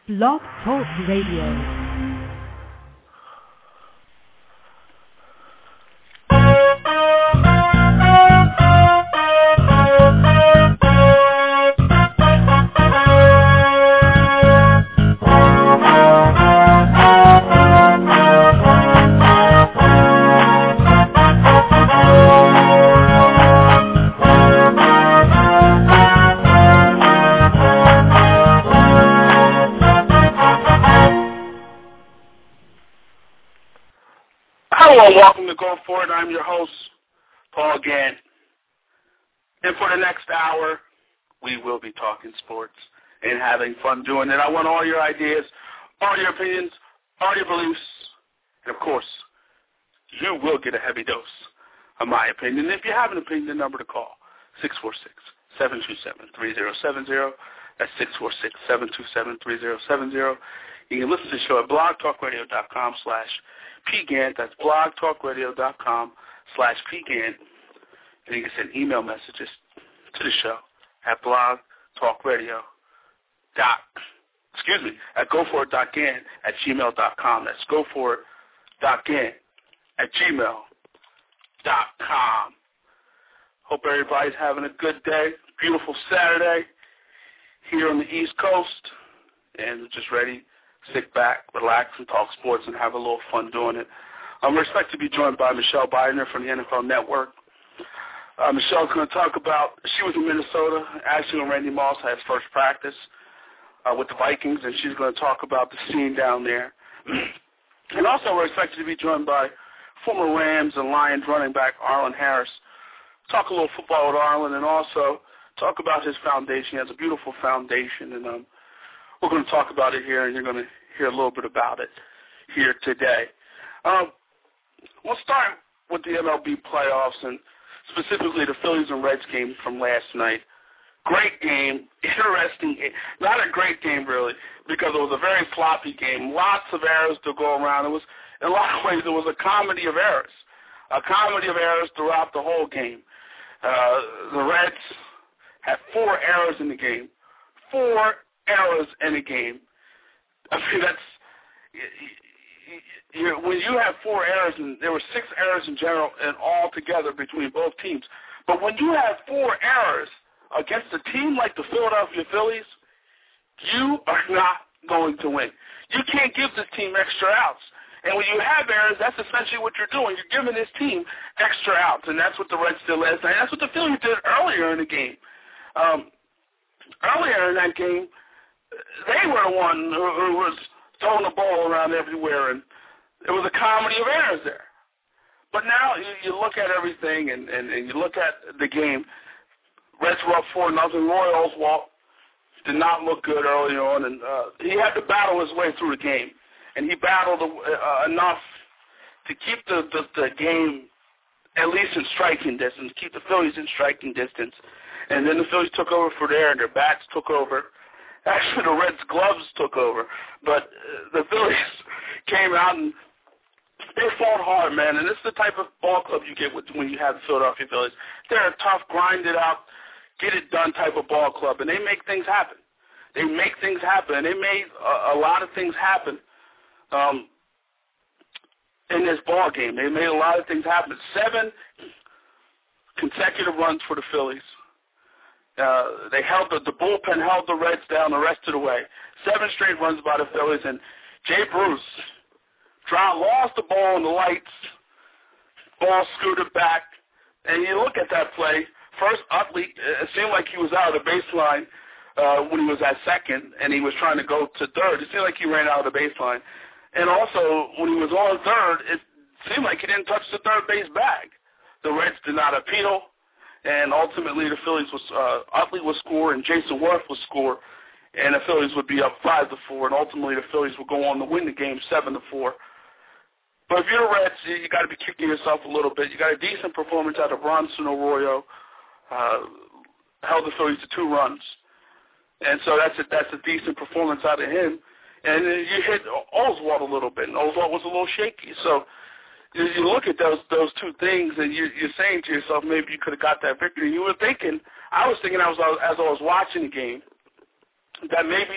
Blog Talk Radio. Welcome to Go For It. I'm your host, Paul Gant. And for the next hour, we will be talking sports and having fun doing it. I want all your ideas, all your opinions, all your beliefs, and of course, you will get a heavy dose of my opinion. If you have an opinion, the number to call, 646-727-3070. That's 646-727-3070. You can listen to the show at blogtalkradio.com/PGant. That's blogtalkradio.com/PGant. And you can send email messages to the show at at goforit.gant@gmail.com. That's goforit.gant@gmail.com. Hope everybody's having a good day. Beautiful Saturday here on the East Coast. And we're just ready. Sit back, relax, and talk sports and have a little fun doing it. We're expected to be joined by Michelle Bidner from the NFL Network. Michelle's going to talk about, she was in Minnesota. Actually, when Randy Moss had his first practice with the Vikings, and she's going to talk about the scene down there. And also, we're expected to be joined by former Rams and Lions running back Arlen Harris. Talk a little football with Arlen and also talk about his foundation. He has a beautiful foundation, and we're going to talk about it here, and you're going to hear a little bit about it here today. We'll start with the MLB playoffs and specifically the Phillies and Reds game from last night. Great game, interesting game. Not a great game, really, because it was a very sloppy game. Lots of errors to go around. It was, in a lot of ways, it was a comedy of errors. A comedy of errors throughout the whole game. The Reds had 4 errors in the game. 4 errors in a game. I mean, when you have 4 errors, and there were 6 errors in general and all together between both teams, but when you have 4 errors against a team like the Philadelphia Phillies, you are not going to win. You can't give this team extra outs. And when you have errors, that's essentially what you're doing. You're giving this team extra outs, and that's what the Reds did last night. That's what the Phillies did earlier in the game. Earlier in that game, they were the one who was throwing the ball around everywhere, and it was a comedy of errors there. But now you look at everything, and you look at the game. Reds were up 4-0. Roy Oswalt did not look good early on, and he had to battle his way through the game. And he battled enough to keep the game at least in striking distance, keep the Phillies in striking distance. And then the Phillies took over for there, and their bats took over. Actually, the Reds' gloves took over. But the Phillies came out, and they fought hard, man. And this is the type of ball club you get when you have the Philadelphia Phillies. They're a tough, grind-it-out, get-it-done type of ball club, and they make things happen. They make things happen, and they made a lot of things happen in this ball game. They made a lot of things happen. 7 consecutive runs for the Phillies. They held the bullpen held the Reds down the rest of the way. 7 straight runs by the Phillies, and Jay Bruce lost the ball in the lights. Ball scooted back, and you look at that play. First, Utley, it seemed like he was out of the baseline when he was at second, and he was trying to go to third. It seemed like he ran out of the baseline. And also, when he was on third, it seemed like he didn't touch the third base bag. The Reds did not appeal. And ultimately, the Phillies Utley would score and Jason Worth would score, and the Phillies would be up 5-4, and ultimately the Phillies would go on to win the game 7-4. But if you're the Reds, you got to be kicking yourself a little bit. You got a decent performance out of Bronson Arroyo, held the Phillies to 2 runs, and so that's a decent performance out of him. And you hit Oswalt a little bit, and Oswalt was a little shaky, so. You look at those 2 things, and you're saying to yourself, maybe you could have got that victory. I was thinking, as I was watching the game, that maybe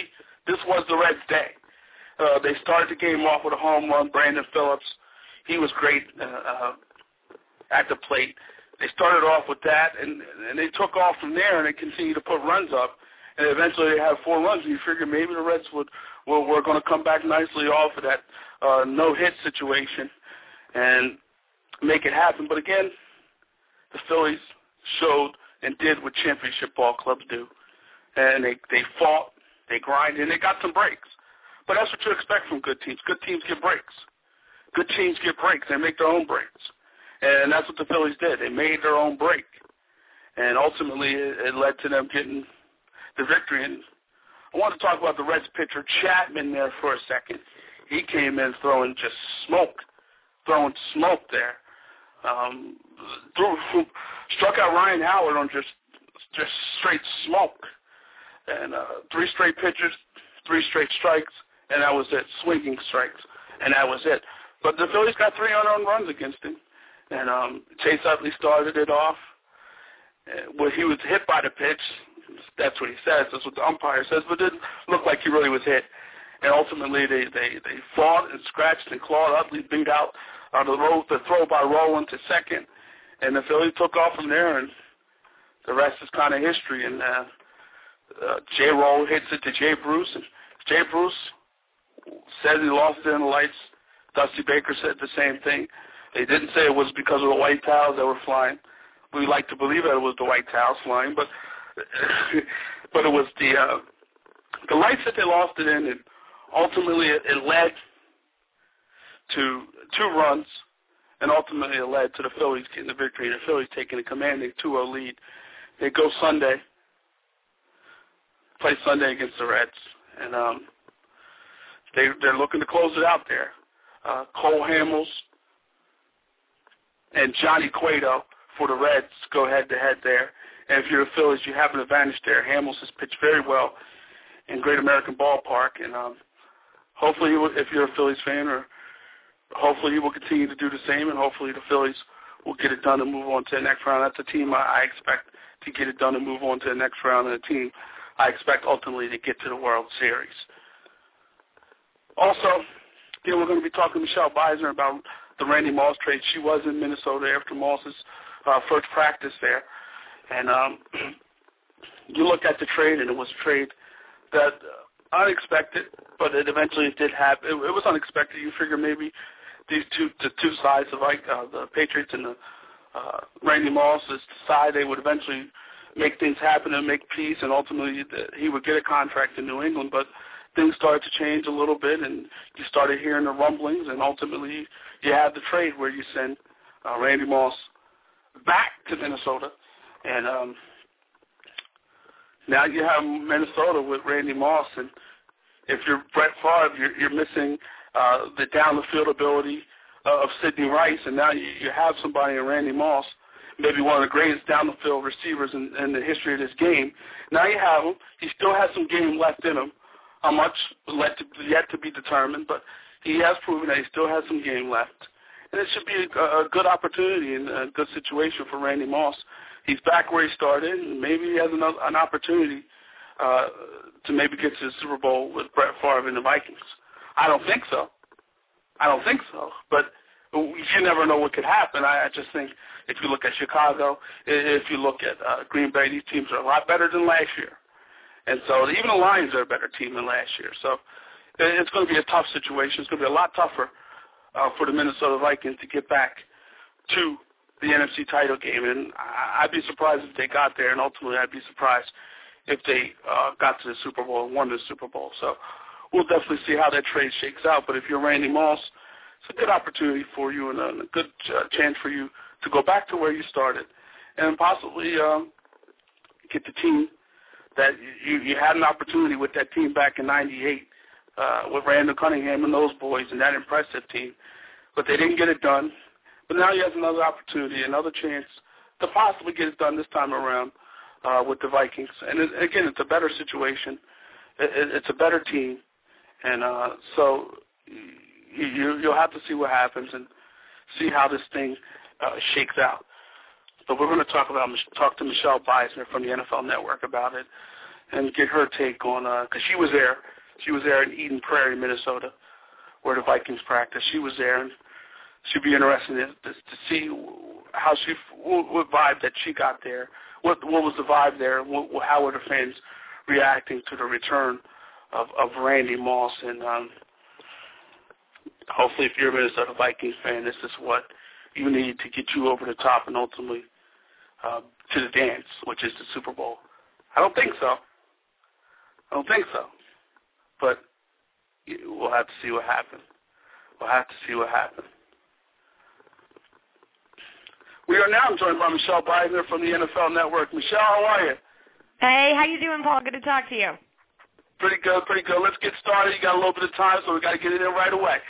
this was the Reds' day. They started the game off with a home run. Brandon Phillips, he was great at the plate. They started off with that, and they took off from there, and they continued to put runs up. And eventually they had 4 runs, and you figure maybe the Reds were going to come back nicely off of that no-hit situation and make it happen. But again, the Phillies showed and did what championship ball clubs do. And they fought, they grinded, and they got some breaks. But that's what you expect from good teams. Good teams get breaks. Good teams get breaks. They make their own breaks. And that's what the Phillies did. They made their own break. And ultimately it led to them getting the victory. And I want to talk about the Reds pitcher Chapman there for a second. He came in throwing just smoke there. Struck out Ryan Howard on just straight smoke. And 3 straight pitches, 3 straight strikes, and that was it. Swinging strikes, and that was it. But the Phillies got 3 unearned runs against him. And Chase Utley started it off. Well, he was hit by the pitch. That's what he says. That's what the umpire says. But it didn't look like he really was hit. And ultimately, they fought and scratched and clawed. Utley beat out the throw by Rowland to second. And the Phillies took off from there, and the rest is kind of history. And Jay Roll hits it to Jay Bruce. And Jay Bruce says he lost it in the lights. Dusty Baker said the same thing. They didn't say it was because of the white towels that were flying. We like to believe that it was the white towels flying, but it was the lights that they lost it in, and ultimately it led to 2 runs, and ultimately it led to the Phillies getting the victory, the Phillies taking a commanding 2-0 lead. They go play Sunday against the Reds, and they're looking to close it out there. Cole Hamels and Johnny Cueto for the Reds go head-to-head there. And if you're the Phillies, you have an advantage there. Hamels has pitched very well in Great American Ballpark, and hopefully, if you're a Phillies fan, hopefully he will continue to do the same, and hopefully the Phillies will get it done and move on to the next round. That's a team I expect to get it done and move on to the next round, and a team I expect ultimately to get to the World Series. Also, we're going to be talking to Michelle Beisner about the Randy Moss trade. She was in Minnesota after Moss's first practice there. And you look at the trade, and it was a trade that unexpected, but it eventually did happen. It was unexpected. You figure maybe the two sides of the Patriots and the Randy Moss's side, they would eventually make things happen and make peace, and ultimately he would get a contract in New England. But things started to change a little bit, and you started hearing the rumblings, and ultimately you had the trade where you send Randy Moss back to Minnesota. And now you have Minnesota with Randy Moss, and if you're Brett Favre, you're missing the down-the-field ability of Sidney Rice, and now you have somebody in Randy Moss, maybe one of the greatest down-the-field receivers in the history of this game. Now you have him. He still has some game left in him. How much yet to be determined, but he has proven that he still has some game left. And it should be a good opportunity and a good situation for Randy Moss. He's back where he started, and maybe he has an opportunity to maybe get to the Super Bowl with Brett Favre and the Vikings. I don't think so, but you never know what could happen. I just think if you look at Chicago, if you look at Green Bay, these teams are a lot better than last year. And so even the Lions are a better team than last year. So it's going to be a tough situation. It's going to be a lot tougher for the Minnesota Vikings to get back to the NFC title game. And I'd be surprised if they got there, and ultimately I'd be surprised if they got to the Super Bowl and won the Super Bowl. So we'll definitely see how that trade shakes out. But if you're Randy Moss, it's a good opportunity for you and a good chance for you to go back to where you started and possibly get the team that you had an opportunity with that team back in '98 with Randall Cunningham and those boys and that impressive team. But they didn't get it done. But now he has another opportunity, another chance to possibly get it done this time around with the Vikings. And again, it's a better situation. It's a better team. And so you'll have to see what happens and see how this thing shakes out. But we're going to talk to Michelle Beisner from the NFL Network about it and get her take on, because she was there She was there in Eden Prairie, Minnesota, where the Vikings practice. She was there, and she'd be interested to see what vibe that she got there. What was the vibe there? How were the fans reacting to the return of Randy Moss? And hopefully, if you're a Minnesota Vikings fan, this is what you need to get you over the top and ultimately to the dance, which is the Super Bowl. I don't think so. But we'll have to see what happens. We are now joined by Michelle Beisner from the NFL Network. Michelle, how are you? Hey, how you doing, Paul? Good to talk to you. Pretty good. Let's get started. You got a little bit of time, so we got to get it in right away.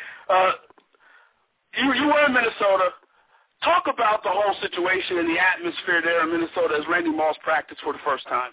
You were in Minnesota. Talk about the whole situation and the atmosphere there in Minnesota as Randy Moss practiced for the first time.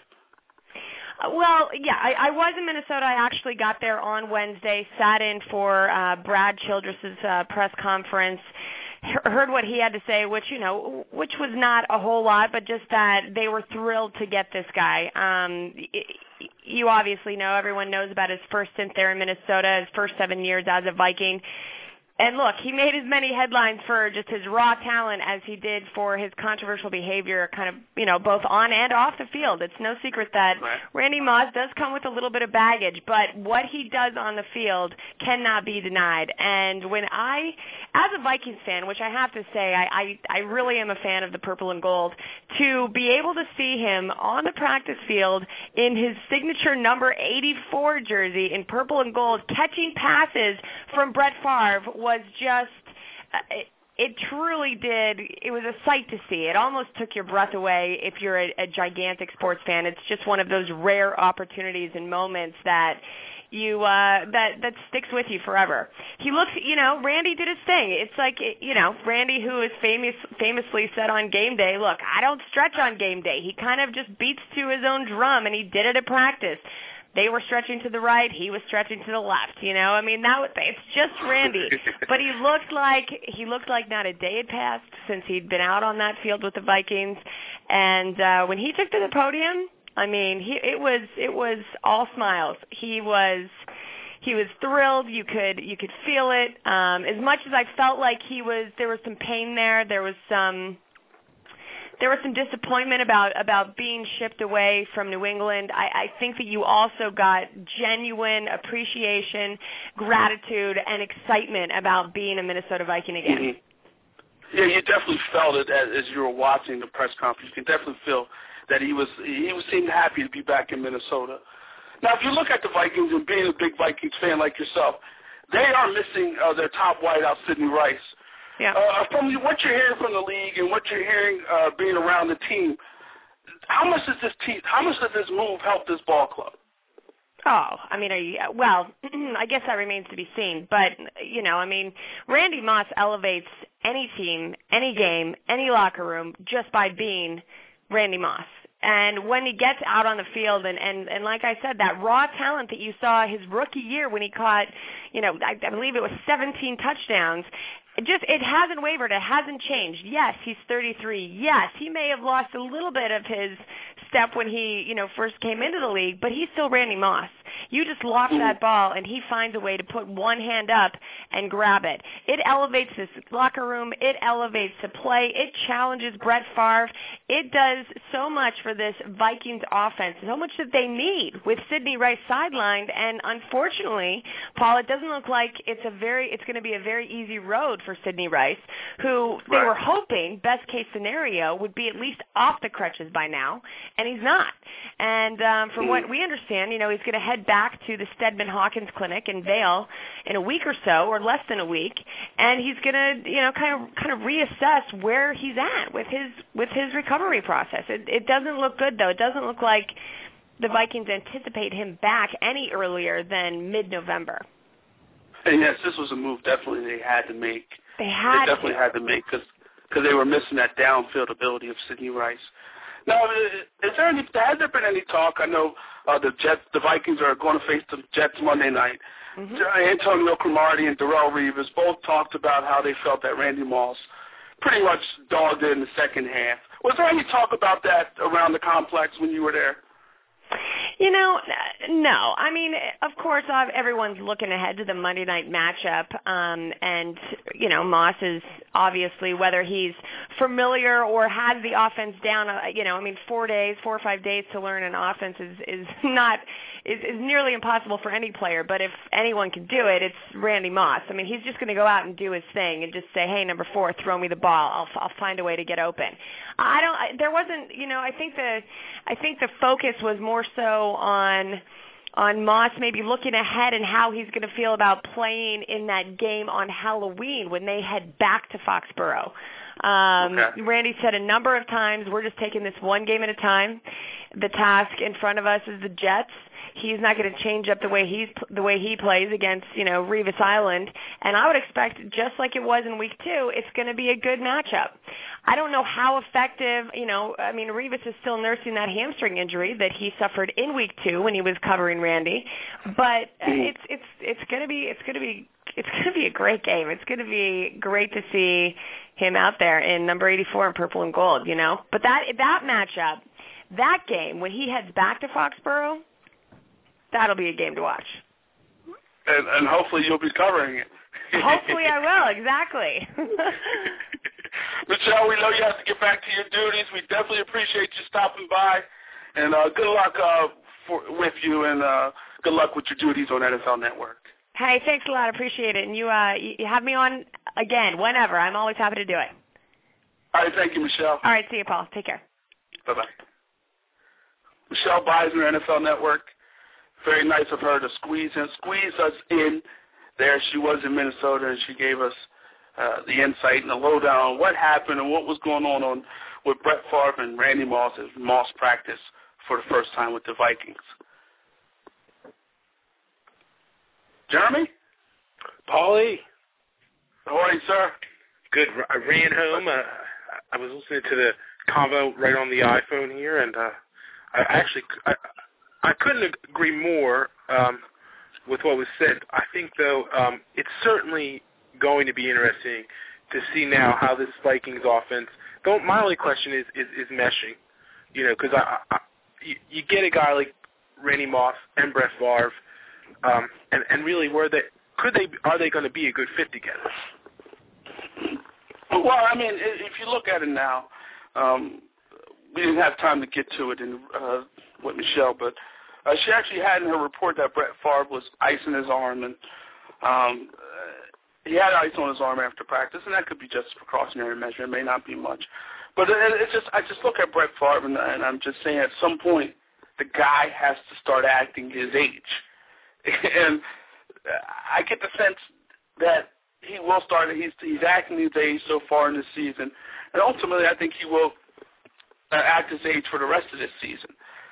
Well, yeah, I was in Minnesota. I actually got there on Wednesday, sat in for Brad Childress's press conference, heard what he had to say, which was not a whole lot, but just that they were thrilled to get this guy. You obviously know, everyone knows about his first stint there in Minnesota, his first 7 years as a Viking. And look, he made as many headlines for just his raw talent as he did for his controversial behavior, kind of, both on and off the field. It's no secret that Randy Moss does come with a little bit of baggage, but what he does on the field cannot be denied. And when as a Vikings fan, which I have to say, I really am a fan of the purple and gold, to be able to see him on the practice field in his signature number 84 jersey in purple and gold, catching passes from Brett Favre was just, it truly did, it was a sight to see. It almost took your breath away if you're a gigantic sports fan. It's just one of those rare opportunities and moments that you that sticks with you forever. He looks, Randy did his thing. It's like, Randy, who is famously said on game day, look, I don't stretch on game day. He kind of just beats to his own drum, and he did it at practice. They were stretching to the right. He was stretching to the left. It's just Randy. But he looked like not a day had passed since he'd been out on that field with the Vikings. And when he took to the podium, it was all smiles. He was thrilled. You could feel it. As much as I felt like there was some pain there. There was some disappointment about being shipped away from New England. I think that you also got genuine appreciation, gratitude, and excitement about being a Minnesota Viking again. Mm-hmm. Yeah, you definitely felt it as you were watching the press conference. You can definitely feel that he seemed happy to be back in Minnesota. Now, if you look at the Vikings and being a big Vikings fan like yourself, they are missing their top wideout, Sidney Rice. Yeah. From what you're hearing from the league and what you're hearing being around the team, how much does this move help this ball club? I guess that remains to be seen. But, Randy Moss elevates any team, any game, any locker room just by being Randy Moss. And when he gets out on the field, and like I said, that raw talent that you saw his rookie year when he caught, I believe it was 17 touchdowns, it hasn't wavered. It hasn't changed. Yes, he's 33. Yes, he may have lost a little bit of his step when he, first came into the league, but he's still Randy Moss. You just loft that ball, and he finds a way to put one hand up and grab it. It elevates this locker room. It elevates the play. It challenges Brett Favre. It does so much for this Vikings offense, so much that they need with Sidney Rice sidelined. And unfortunately, Paul, it doesn't look like it's going to be a very easy road for Sidney Rice, who they were hoping, best case scenario, would be at least off the crutches by now, and he's not. And from what we understand, he's going to head back to the Steadman Hawkins Clinic in Vail in a week or so, or less than a week, and he's going to, kind of reassess where he's at with his recovery process. It doesn't look good, though. It doesn't look like the Vikings anticipate him back any earlier than mid-November. And yes, this was a move definitely they had to make. They definitely had to make because they were missing that downfield ability of Sidney Rice. Now, has there been any talk? I know the Vikings are going to face the Jets Monday night. Mm-hmm. Antonio Cromartie and Darrelle Revis both talked about how they felt that Randy Moss pretty much dogged it in the second half. Was there any talk about that around the complex when you were there? No. I mean, of course, everyone's looking ahead to the Monday night matchup, and, Moss is obviously, whether he's familiar or has the offense down, 4 or 5 days to learn an offense is nearly impossible for any player, but if anyone can do it, it's Randy Moss. I mean, he's just going to go out and do his thing and just say, hey, number 4, throw me the ball. I'll find a way to get open. I think the focus was more so on Moss maybe looking ahead and how he's going to feel about playing in that game on Halloween when they head back to Foxborough. Okay. Randy said a number of times, we're just taking this one game at a time. The task in front of us is the Jets. He's not going to change up the way he plays against, Revis Island. And I would expect, just like it was in week 2, it's going to be a good matchup. I don't know how effective, Revis is still nursing that hamstring injury that he suffered in week 2 when he was covering Randy. But it's going to be a great game. It's going to be great to see him out there in number 84 in purple and gold, But that matchup, that game, when he heads back to Foxborough, that'll be a game to watch. And hopefully you'll be covering it. Hopefully I will, exactly. Michelle, we know you have to get back to your duties. We definitely appreciate you stopping by. And good luck with you, and good luck with your duties on NFL Network. Hey, thanks a lot. I appreciate it. And you have me on again, whenever. I'm always happy to do it. All right, thank you, Michelle. All right, see you, Paul. Take care. Bye-bye. Michelle Beisner, NFL Network. Very nice of her to squeeze us in there. She was in Minnesota, and she gave us the insight and the lowdown on what happened and what was going on with Brett Favre and Randy Moss as Moss practice for the first time with the Vikings. Jeremy? Paulie? How are you, sir? Good. I ran home. I was listening to the convo right on the iPhone here, and I couldn't agree more with what was said. I think, though, it's certainly going to be interesting to see now how this Vikings offense. My only question is meshing, because you get a guy like Randy Moss and Brett Favre, and really, are they going to be a good fit together? Well, I mean, if you look at it now, we didn't have time to get to it with Michelle, but she actually had in her report that Brett Favre was icing his arm, and he had ice on his arm after practice, and that could be just a precautionary measure. It may not be much. But I just look at Brett Favre, and I'm just saying at some point the guy has to start acting his age. And I get the sense that he will start, he's acting his age so far in this season, and ultimately I think he will act his age for the rest of this season.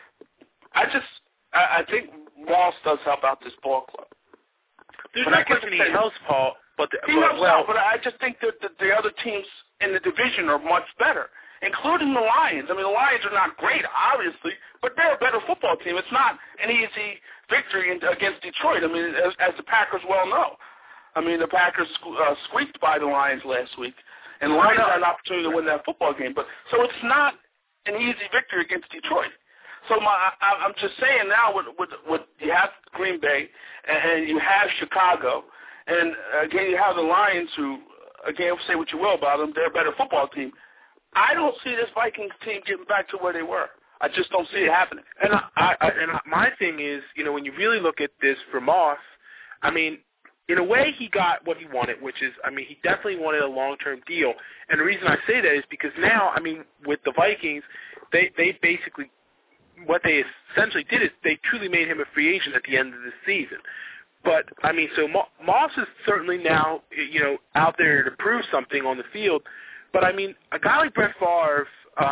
I think Moss does help out this ball club. There's no question he helps, Paul. But I just think that the other teams in the division are much better, including the Lions. I mean, the Lions are not great, obviously, but they're a better football team. It's not an easy victory against Detroit. I mean, as the Packers well know. I mean, the Packers squeaked by the Lions last week, and the Lions had an opportunity to win that football game. So it's not an easy victory against Detroit. So I'm just saying now, with you have Green Bay and you have Chicago, and again you have the Lions, who again say what you will about them, they're a better football team. I don't see this Vikings team getting back to where they were. I just don't see it happening. And my thing is, when you really look at this for Moss, I mean, in a way he got what he wanted, which is, I mean, he definitely wanted a long-term deal. And the reason I say that is because now, I mean, with the Vikings, they basically, what they essentially did is they truly made him a free agent at the end of the season. But, I mean, so Moss is certainly now, out there to prove something on the field. But, I mean, a guy like Brett Favre,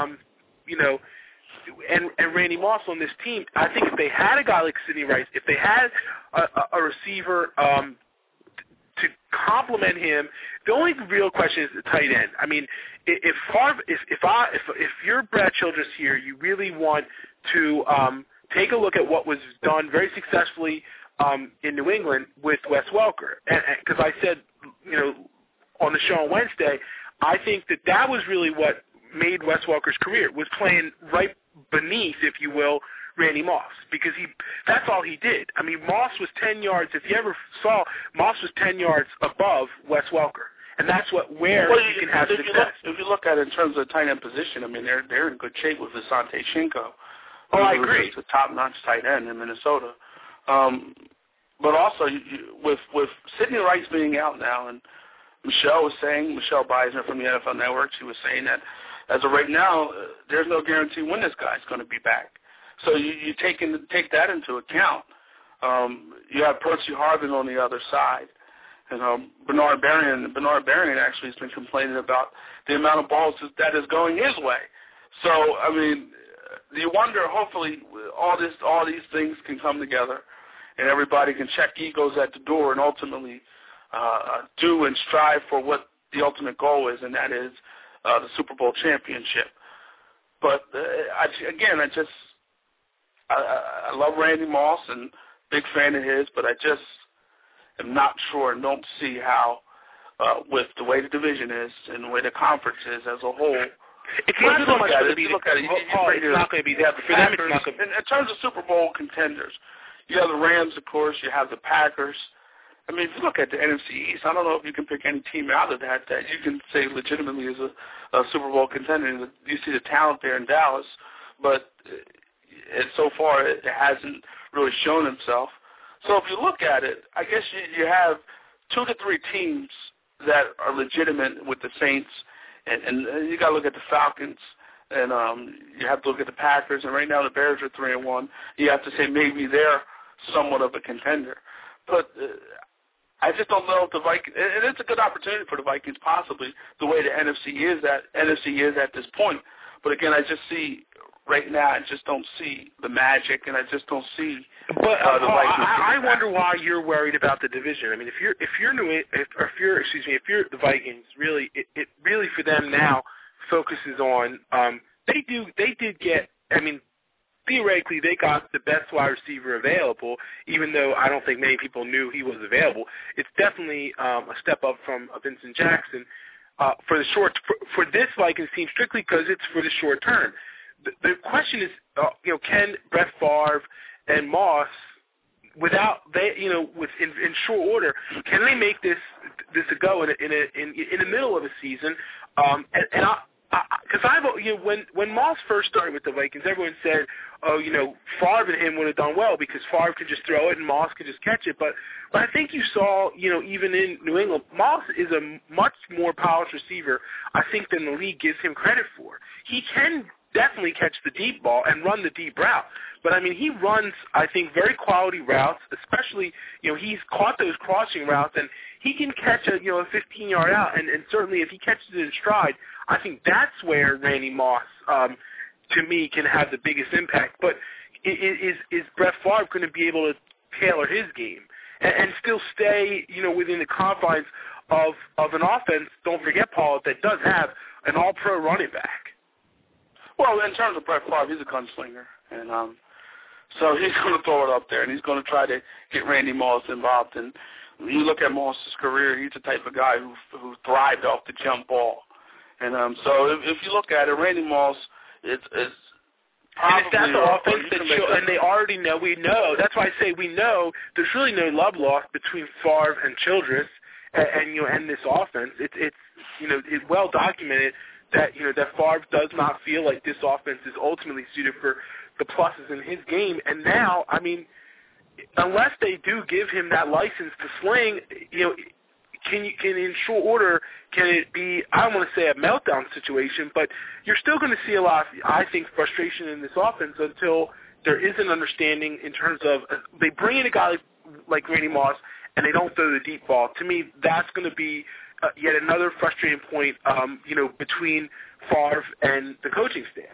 and Randy Moss on this team, I think if they had a guy like Sidney Rice, if they had a receiver to complement him, the only real question is the tight end. I mean, if you're Brad Childress here, you really want to take a look at what was done very successfully in New England with Wes Welker. Because I said, on the show on Wednesday, I think that was really what made Wes Welker's career, was playing right beneath, if you will, Randy Moss, because that's all he did. I mean, Moss was 10 yards. If you ever saw, Moss was 10 yards above Wes Welker. And that's where you can have success. If you look at it in terms of the tight end position, I mean, they're in good shape with Visante Shinko. Oh, I agree. He's a top-notch tight end in Minnesota. But also, with Sidney Rice being out now, and Michelle Beisner from the NFL Network, she was saying that as of right now, there's no guarantee when this guy's going to be back. So you take that into account. You have Percy Harvin on the other side. And Bernard Berrian actually has been complaining about the amount of balls that is going his way. So, I mean, you wonder, hopefully, all these things can come together and everybody can check egos at the door and ultimately do and strive for what the ultimate goal is, and that is the Super Bowl championship. But, I love Randy Moss and big fan of his, but I just am not sure and don't see how, with the way the division is and the way the conference is as a whole. It's not so much going to be it's not going to be that. For them, it's not going to be. In terms of Super Bowl contenders, you have the Rams, of course. You have the Packers. I mean, if you look at the NFC East, I don't know if you can pick any team out of that you can say legitimately is a Super Bowl contender. You see the talent there in Dallas, but so far it hasn't really shown itself. So if you look at it, I guess you have 2 to 3 teams that are legitimate with the Saints, and you got to look at the Falcons, and you have to look at the Packers, and right now the Bears are 3-1. You have to say maybe they're somewhat of a contender. But I just don't know if the Vikings, and it's a good opportunity for the Vikings possibly, the way the NFC is at this point. But again, I just see right now, I just don't see the magic, and I just don't see the Vikings. I wonder why you're worried about the division. I mean, if you're the Vikings, really, it really for them now focuses on they did get. I mean, theoretically, they got the best wide receiver available, even though I don't think many people knew he was available. It's definitely a step up from Vincent Jackson for this Vikings team, strictly because it's for the short term. The question is, can Brett Favre and Moss, in short order, can they make this a go in the middle of a season? When Moss first started with the Vikings, everyone said, Favre and him would have done well because Favre could just throw it and Moss could just catch it. But I think you saw, even in New England, Moss is a much more polished receiver, I think, than the league gives him credit for. He can definitely catch the deep ball and run the deep route. But, I mean, he runs, I think, very quality routes, especially, he's caught those crossing routes, and he can catch a 15-yard out, and certainly if he catches it in stride, I think that's where Randy Moss, to me, can have the biggest impact. But is Brett Favre going to be able to tailor his game and still stay, within the confines of an offense, don't forget, Paul, that does have an all-pro running back? Well, in terms of Brett Favre, he's a gunslinger, and so he's going to throw it up there, and he's going to try to get Randy Moss involved. And when you look at Moss's career, he's the type of guy who thrived off the jump ball. And so if you look at it, Randy Moss is probably... And it's that offense and they already know, we know, that's why I say we know there's really no love lost between Favre and Childress and this offense. It's well documented that that Favre does not feel like this offense is ultimately suited for the pluses in his game. And now, I mean, unless they do give him that license to sling, can in short order, can it be, I don't want to say a meltdown situation, but you're still going to see a lot of, I think, frustration in this offense until there is an understanding in terms of they bring in a guy like Randy Moss and they don't throw the deep ball. To me, that's going to be yet another frustrating point, between Favre and the coaching staff.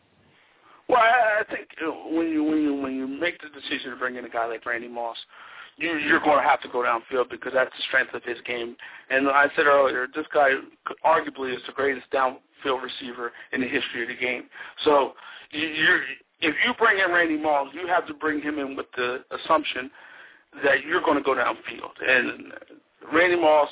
Well, I think when you make the decision to bring in a guy like Randy Moss, you're going to have to go downfield because that's the strength of his game. And I said earlier, this guy arguably is the greatest downfield receiver in the history of the game. So if you bring in Randy Moss, you have to bring him in with the assumption that you're going to go downfield. And Randy Moss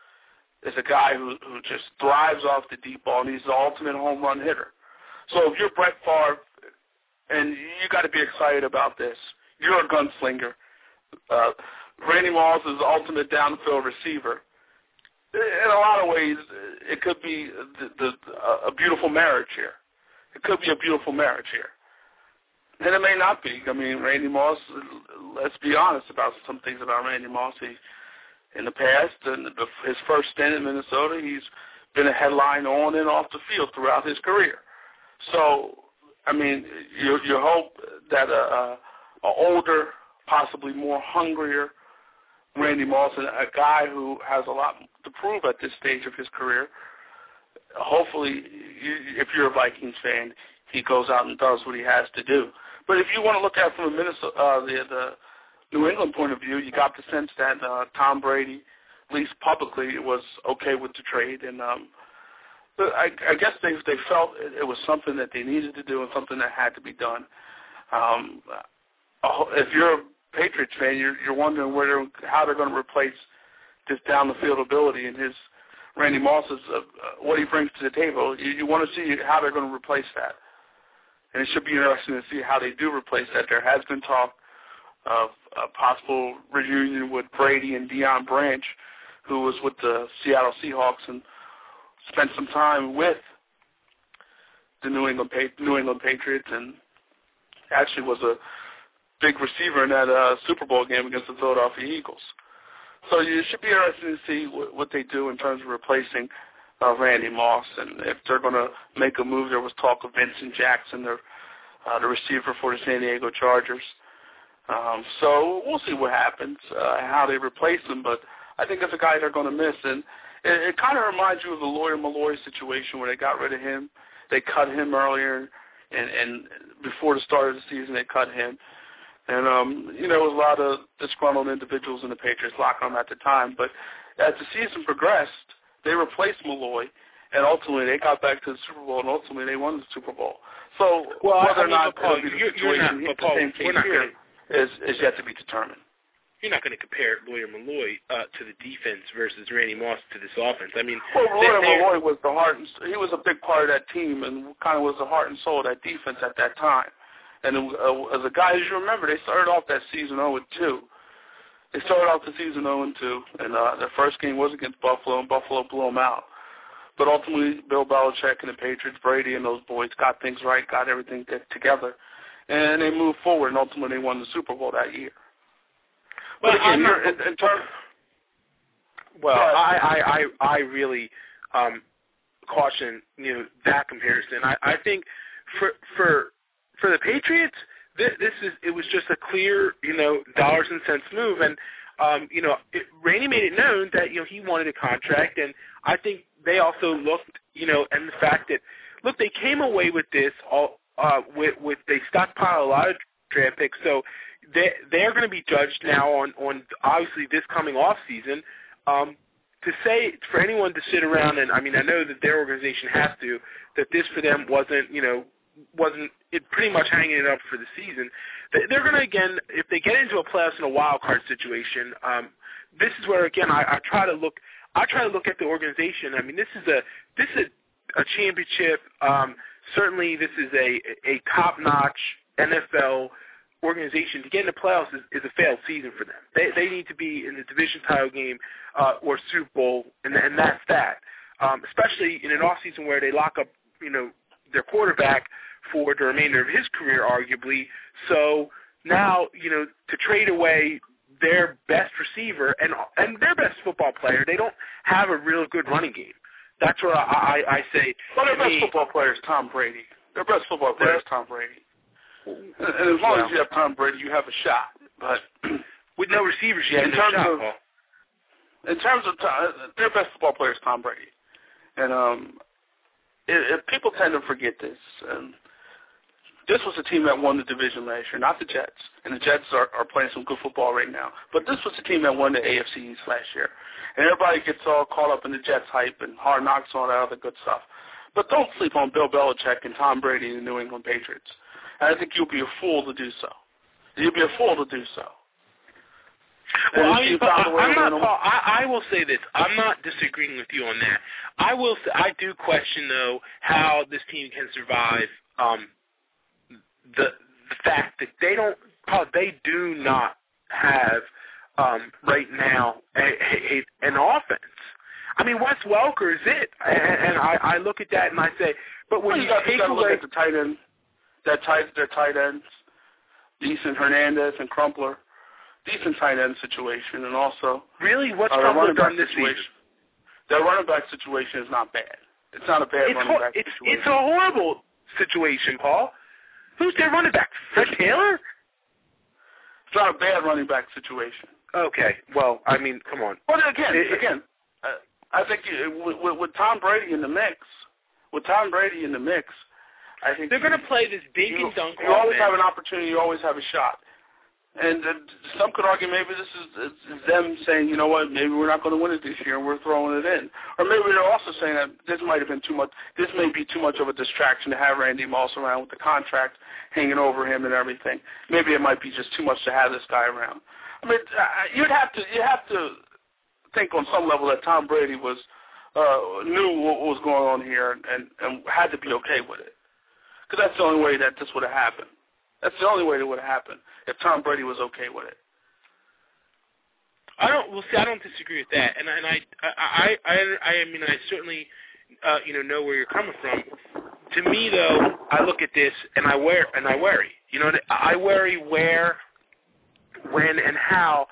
is a guy who just thrives off the deep ball, and he's the ultimate home run hitter. So if you're Brett Favre and you got to be excited about this. You're a gunslinger. Randy Moss is the ultimate downfield receiver. In a lot of ways, it could be a beautiful marriage here. It could be a beautiful marriage here. And it may not be. I mean, Randy Moss, let's be honest about some things about Randy Moss. In the past, and his first stint in Minnesota, he's been a headline on and off the field throughout his career. So, I mean, you hope that a older, possibly more hungrier Randy Moss, and a guy who has a lot to prove at this stage of his career, hopefully, if you're a Vikings fan, he goes out and does what he has to do. But if you want to look at it from the New England point of view, you got the sense that Tom Brady, at least publicly, was okay with the trade, and I guess they felt it was something that they needed to do and something that had to be done. If you're a Patriots fan, you're wondering how they're going to replace this down the field ability and his Randy Moss's what he brings to the table. You want to see how they're going to replace that, and it should be interesting to see how they do replace that. There has been talk of a possible reunion with Brady and Deion Branch, who was with the Seattle Seahawks and spent some time with the New England Patriots, and actually was a big receiver in that Super Bowl game against the Philadelphia Eagles. So you should be interested to see what they do in terms of replacing Randy Moss, and if they're going to make a move. There was talk of Vincent Jackson, the receiver for the San Diego Chargers. So we'll see what happens, how they replace him, but I think it's a guy they're going to miss. And it kind of reminds you of the Lawyer Malloy situation where they got rid of him. They cut him earlier, and before the start of the season, they cut him. And, there was a lot of disgruntled individuals in the Patriots locker room at the time. But as the season progressed, they replaced Malloy, and ultimately they got back to the Super Bowl, and ultimately they won the Super Bowl. So whether or not it'll be the situation, the same case here is yet to be determined. You're not going to compare Lawyer Malloy to the defense versus Randy Moss to this offense. I mean, Lawyer Malloy was the heart. He was a big part of that team, and kind of was the heart and soul of that defense at that time. And as a guy, as you remember, they started off that season 0-2. They started off the season 0-2, and their first game was against Buffalo, and Buffalo blew them out. But ultimately, Bill Belichick and the Patriots, Brady and those boys got things right, got everything together, and they moved forward, and ultimately they won the Super Bowl that year. But again, in terms, I really caution that comparison. I think for the Patriots, it was just a clear dollars and cents move, and Randy made it known that he wanted a contract, and I think they also looked and the fact that they came away with this with they stockpile a lot of draft picks, so they're going to be judged now on obviously this coming off season. To say for anyone to sit around and I know that their organization has to, that this for them wasn't it pretty much hanging it up for the season. They're going to again, if they get into a playoffs in a wild card situation, this is where again I try to look at the organization. This is a championship. Certainly, this is a top-notch NFL organization. To get in the playoffs is a failed season for them. They need to be in the division title game or Super Bowl, and that's that. Especially in an off season where they lock up, their quarterback for the remainder of his career, arguably. So now, to trade away their best receiver and their best football player, they don't have a real good running game. That's where I say. Well, their best football player is Tom Brady. Their best football player is Tom Brady. And as long as you have Tom Brady, you have a shot. But with no receivers, you have no shot, Paul. In terms of their best football player is Tom Brady. And if people tend to forget this. This was a team that won the division last year, not the Jets. And the Jets are playing some good football right now. But this was the team that won the AFC East last year. And everybody gets all caught up in the Jets hype and Hard Knocks and all that other good stuff. But don't sleep on Bill Belichick and Tom Brady and the New England Patriots. And I think you'll be a fool to do so. You'll be a fool to do so. Well, I will say this. I'm not disagreeing with you on that. I do question, though, how this team can survive the fact that they do not have right now an offense. I mean, Wes Welker is it, and I look at that and I say, but when you take away look at the tight end, their tight ends, decent Hernandez and Crumpler, decent tight end situation, and also really what's Crumpler done this season? Their running back situation is not bad. It's not a bad running back situation. It's a horrible situation, Paul. Who's their running back? Fred Taylor? It's not a bad running back situation. Okay. Well, I mean, come on. Well, again, I think with Tom Brady in the mix, I think they're going to play this big and dunk. You always have an opportunity. You always have a shot. And some could argue maybe this is them saying, you know what, maybe we're not going to win it this year and we're throwing it in. Or maybe they're also saying that this might have been too much. This may be too much of a distraction to have Randy Moss around with the contract hanging over him and everything. Maybe it might be just too much to have this guy around. I mean, you have to think on some level that Tom Brady was knew what was going on here and had to be okay with it. Because that's the only way that this would have happened. That's the only way that would have happened, if Tom Brady was okay with it. I don't disagree with that, and I mean, I certainly know where you're coming from. To me, though, I look at this and I worry. You know, I worry where, when, and how.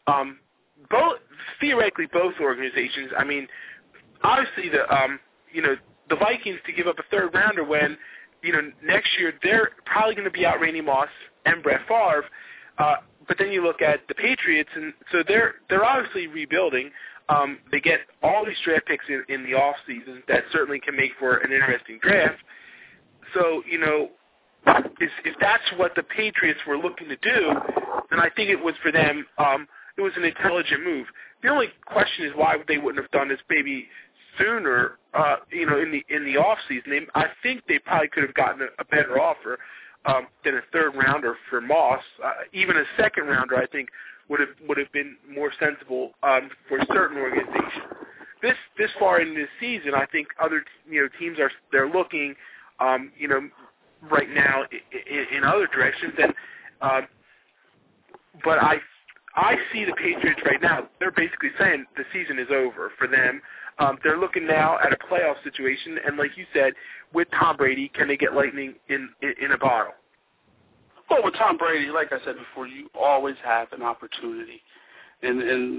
Theoretically, both organizations. I mean, obviously the Vikings to give up a third rounder when, next year they're probably going to be out Randy Moss and Brett Favre. But then you look at the Patriots, and so they're obviously rebuilding. They get all these draft picks in the off season that certainly can make for an interesting draft. So if that's what the Patriots were looking to do, then I think it was for them. It was an intelligent move. The only question is why they wouldn't have done this maybe sooner, in the off season. I think they probably could have gotten a better offer than a third rounder for Moss. Even a second rounder, I think, would have been more sensible for certain organizations. This far into the season, I think other teams they're looking, right now in other directions, and but I see the Patriots right now. They're basically saying the season is over for them. They're looking now at a playoff situation, and like you said, with Tom Brady, can they get lightning in a bottle? Well, with Tom Brady, like I said before, you always have an opportunity. And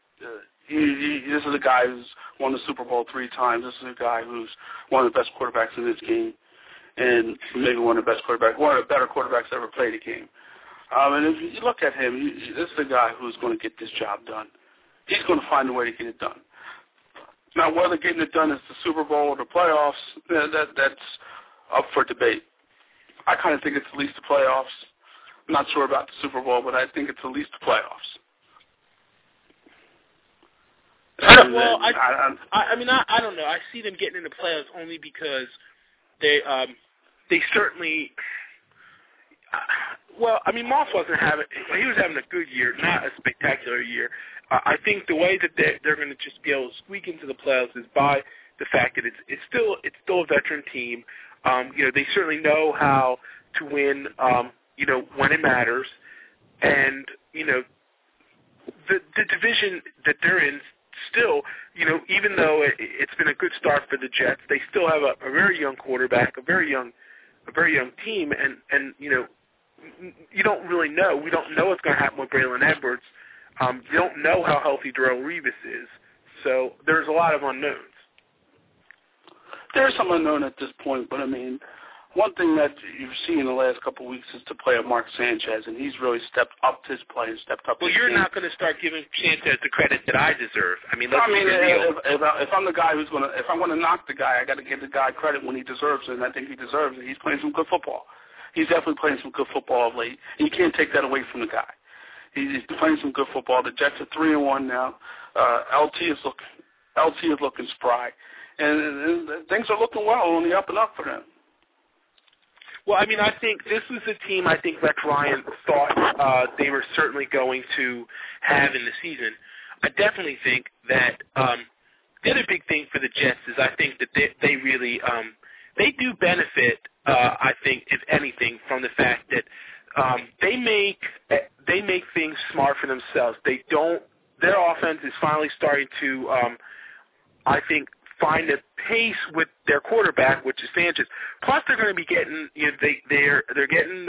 this is a guy who's won the Super Bowl 3 times. This is a guy who's one of the best quarterbacks in this game, and maybe one of the better quarterbacks that ever played a game. And if you look at him, this is a guy who's going to get this job done. He's going to find a way to get it done. Now, whether getting it done is the Super Bowl or the playoffs, that's up for debate. I kind of think it's at least the playoffs. I'm not sure about the Super Bowl, but I think it's at least the playoffs. Well, I mean, I don't know. I see them getting in the playoffs only because they certainly. Well, I mean, Moss he was having a good year, not a spectacular year. I think the way that they're going to just be able to squeak into the playoffs is by the fact that it's still a veteran team. They certainly know how to win, when it matters. And, the division that they're in still, even though it's been a good start for the Jets, they still have a very young quarterback, a very young team, and you don't really know. We don't know what's going to happen with Braylon Edwards. You don't know how healthy Darrelle Revis is. So there's a lot of unknowns. There's some unknown at this point, but I mean, one thing that you've seen in the last couple of weeks is the play of Mark Sanchez, and he's really stepped up his play and stepped up. Well, his you're game. not going to start giving Sanchez the credit that I deserve. I mean, if I'm the guy if I'm going to knock the guy, I got to give the guy credit when he deserves it, and I think he deserves it. He's playing some good football. He's definitely playing some good football of late, and you can't take that away from the guy. He's playing some good football. The Jets are 3-1 now. LT is looking spry, and things are looking well on the up and up for them. Well, I mean, I think this was a team I think Rex Ryan thought they were certainly going to have in the season. I definitely think that the other big thing for the Jets is I think that they really they do benefit I think, if anything, from the fact that they make things smart for themselves. Their offense is finally starting to, I think, find a pace with their quarterback, which is Sanchez. Plus, they're going to be getting, they're getting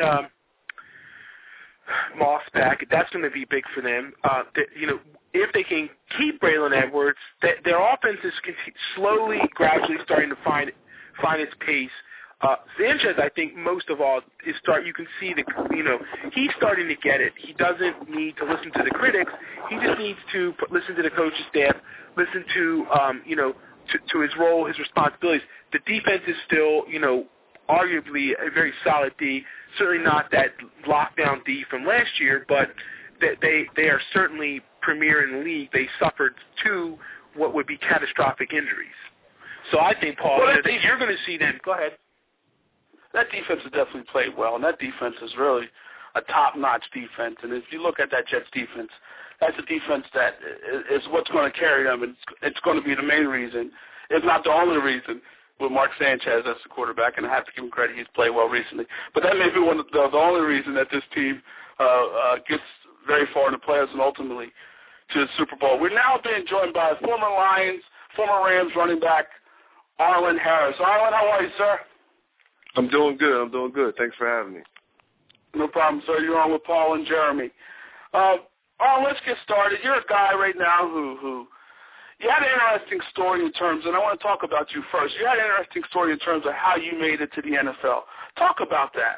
Moss back. That's going to be big for them. If they can keep Braylon Edwards, their offense is slowly, gradually starting to find its pace. Sanchez, I think, most of all, you can see he's starting to get it. He doesn't need to listen to the critics. He just needs to listen to the coaching staff, listen to, to his role, his responsibilities. The defense is still, arguably a very solid D. Certainly not that lockdown D from last year, but they are certainly premier in the league. They suffered 2 what would be catastrophic injuries. So I think, Paul, you're going to see them. Go ahead. That defense has definitely played well, and that defense is really a top-notch defense. And if you look at that Jets defense, that's a defense that is what's going to carry them, and it's going to be the main reason, if not the only reason, with Mark Sanchez as the quarterback. And I have to give him credit; he's played well recently. But that may be one of the only reason that this team gets very far in the playoffs and ultimately to the Super Bowl. We're now being joined by former Lions, former Rams running back Arlen Harris. Arlen, how are you, sir? I'm doing good. Thanks for having me. No problem, sir. You're on with Paul and Jeremy. Arlen, let's get started. You're a guy right now who you had an interesting story in terms, and I want to talk about you first. You had an interesting story in terms of how you made it to the NFL. Talk about that.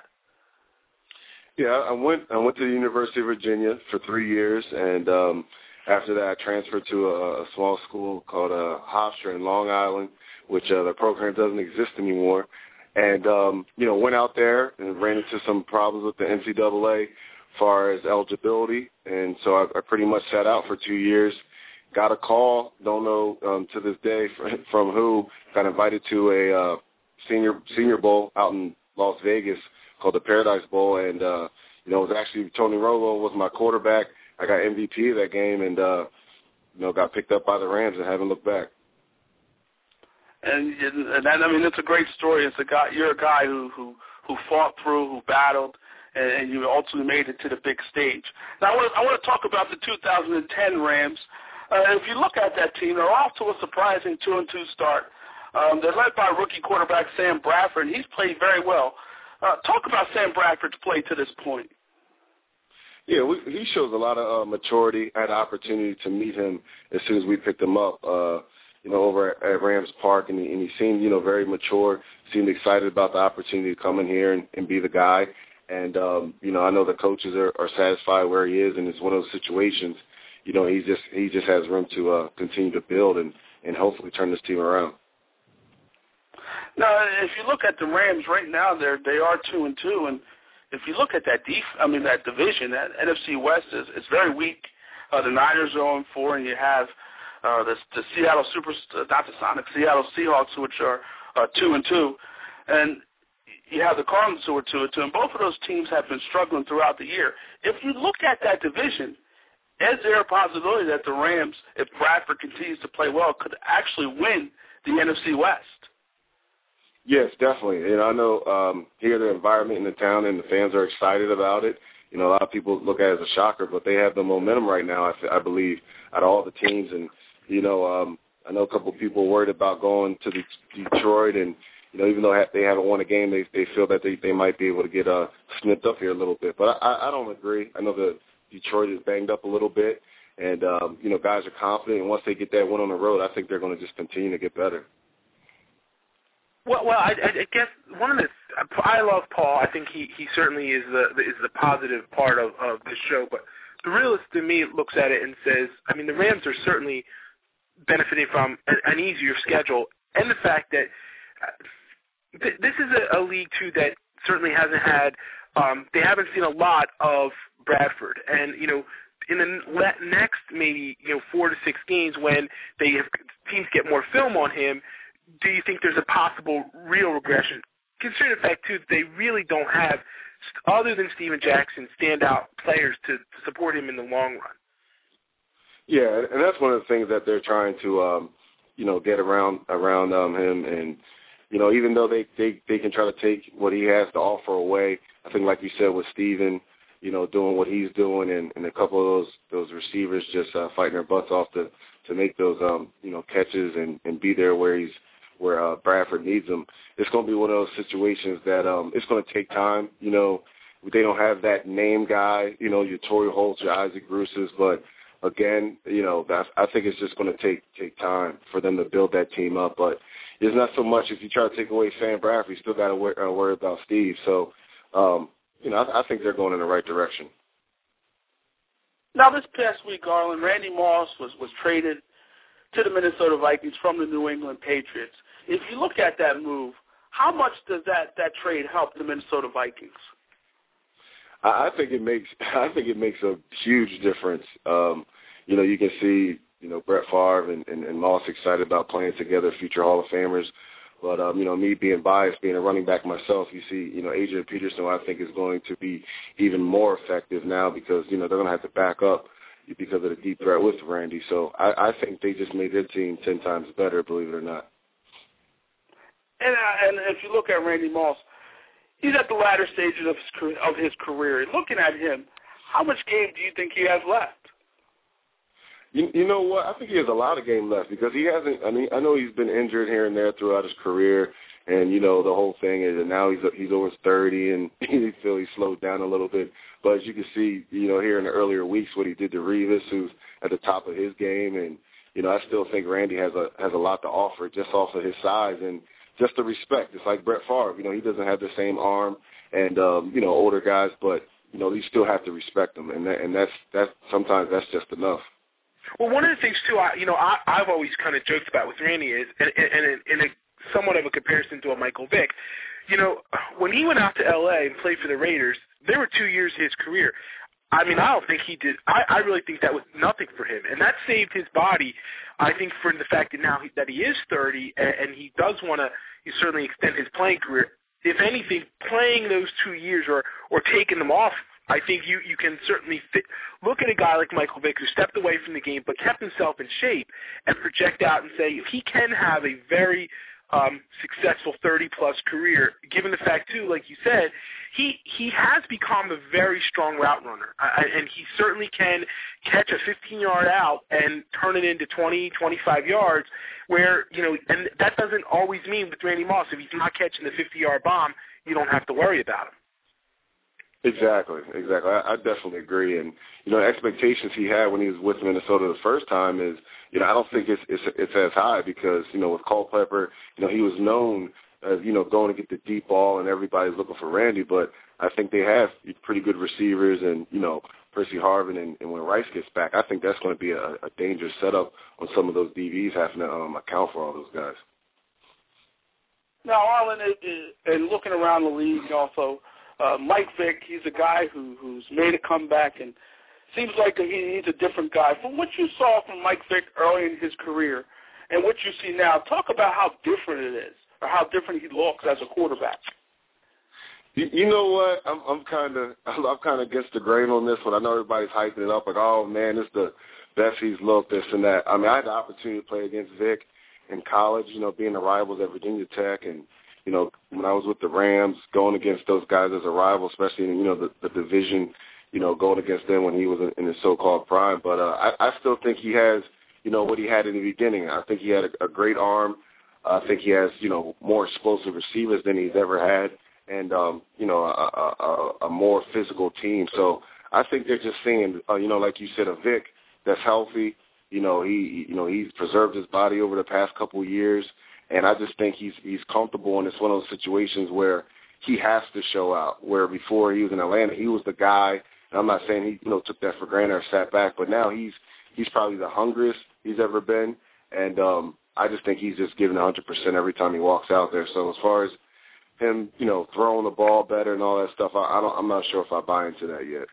Yeah, I went to the University of Virginia for 3 years, and after that I transferred to a small school called Hofstra in Long Island, which the program doesn't exist anymore. And, went out there and ran into some problems with the NCAA as far as eligibility. And so I pretty much sat out for 2 years. Got a call, don't know to this day from who, got invited to a senior bowl out in Las Vegas called the Paradise Bowl. And, it was actually Tony Romo was my quarterback. I got MVP of that game and, got picked up by the Rams and haven't looked back. And that, it's a great story. You're a guy who fought through, who battled, and you ultimately made it to the big stage. Now, I want to talk about the 2010 Rams. If you look at that team, they're off to a surprising 2-2 start. They're led by rookie quarterback Sam Bradford, and he's played very well. Talk about Sam Bradford's play to this point. Yeah, he shows a lot of maturity. I had an opportunity to meet him as soon as we picked him up. Over at Rams Park, and he seemed, very mature, seemed excited about the opportunity to come in here and be the guy. And, I know the coaches are satisfied where he is, and it's one of those situations, he just has room to continue to build and hopefully turn this team around. Now, if you look at the Rams right now, they are 2-2, and if you look at that division, that NFC West is very weak. The Niners are 0-4, and you have the Seattle Seattle Seahawks, which are 2-2, and you have the Cardinals who are 2-2, and both of those teams have been struggling throughout the year. If you look at that division, is there a possibility that the Rams, if Bradford continues to play well, could actually win the NFC West? Yes, definitely. I know here the environment in the town and the fans are excited about it. A lot of people look at it as a shocker, but they have the momentum right now, I believe, out of all the teams. And I know a couple of people worried about going to Detroit, and even though they haven't won a game, they feel that they might be able to get snipped up here a little bit. But I don't agree. I know that Detroit is banged up a little bit, and guys are confident. And once they get that win on the road, I think they're going to just continue to get better. Well, I guess one of the I love Paul. I think he certainly is the positive part of this show. But the realist to me looks at it and says, the Rams are certainly benefiting from an easier schedule, and the fact that this is a league too that certainly hasn't had. They haven't seen a lot of Bradford, and in the next maybe 4 to 6 games when teams get more film on him. Do you think there's a possible real regression? Considering the fact, too, that they really don't have, other than Steven Jackson, standout players to support him in the long run. Yeah, and that's one of the things that they're trying to, get around him. And, even though they can try to take what he has to offer away, I think like you said with Steven, doing what he's doing and a couple of those receivers just fighting their butts off to make those catches and be there where Bradford needs them. It's going to be one of those situations that it's going to take time. They don't have that name guy, your Torrey Holtz, your Isaac Bruce's, but again, I think it's just going to take time for them to build that team up. But it's not so much if you try to take away Sam Bradford, you still got to worry about Steve. So, I think they're going in the right direction. Now, this past week, Garland, Randy Moss was traded to the Minnesota Vikings from the New England Patriots. If you look at that move, how much does that trade help the Minnesota Vikings? I think it makes a huge difference. You can see, Brett Favre and Moss excited about playing together, future Hall of Famers. But, me being biased, being a running back myself, you see, Adrian Peterson, I think, is going to be even more effective now because, they're going to have to back up because of the deep threat with Randy. So I think they just made their team 10 times better, believe it or not. And if you look at Randy Moss, he's at the latter stages of his career. Looking at him, how much game do you think he has left? You know what? I think he has a lot of game left because he hasn't. I know he's been injured here and there throughout his career, and the whole thing is that now he's over 30 and he feels he's slowed down a little bit. But as you can see, here in the earlier weeks, what he did to Revis, who's at the top of his game, and I still think Randy has a lot to offer just off of his size and just the respect. It's like Brett Favre. He doesn't have the same arm and older guys, but you still have to respect him, and that's sometimes that's just enough. Well, one of the things, too, I've always kind of joked about with Randy is, and in a somewhat of a comparison to a Michael Vick, when he went out to L.A. and played for the Raiders, there were 2 years of his career. I don't think he did. I really think that was nothing for him, and that saved his body, I think, for the fact that now that he is 30 and he does want to certainly extend his playing career. If anything, playing those 2 years or taking them off, I think you can certainly look at a guy like Michael Vick who stepped away from the game but kept himself in shape and project out and say if he can have a very successful 30-plus career, given the fact, too, like you said, he has become a very strong route runner, and he certainly can catch a 15-yard out and turn it into 20, 25 yards where, and that doesn't always mean with Randy Moss, if he's not catching the 50-yard bomb, you don't have to worry about him. Exactly. I definitely agree. And, expectations he had when he was with Minnesota the first time is, I don't think it's as high because, with Culpepper, he was known as, going to get the deep ball and everybody's looking for Randy. But I think they have pretty good receivers and, Percy Harvin and when Rice gets back, I think that's going to be a dangerous setup on some of those DBs having to account for all those guys. Now, Arlen, and looking around the league also, Mike Vick, he's a guy who's made a comeback and seems like he's a different guy. From what you saw from Mike Vick early in his career and what you see now, talk about how different it is or how different he looks as a quarterback. You know what? I'm kind of against the grain on this one. I know everybody's hyping it up like, oh man, this is the best he's looked, this and that. I had the opportunity to play against Vick in college, being the rivals at Virginia Tech and. When I was with the Rams, going against those guys as a rival, especially in, the division, going against them when he was in his so-called prime. But I still think he has, what he had in the beginning. I think he had a great arm. I think he has, more explosive receivers than he's ever had and, a more physical team. So I think they're just seeing, like you said, a Vic that's healthy. He's preserved his body over the past couple of years. And I just think he's comfortable, and it's one of those situations where he has to show out. Where before he was in Atlanta, he was the guy. And I'm not saying he took that for granted or sat back, but now he's probably the hungriest he's ever been. And I just think he's just giving 100% every time he walks out there. So as far as him, throwing the ball better and all that stuff, I'm not sure if I buy into that yet.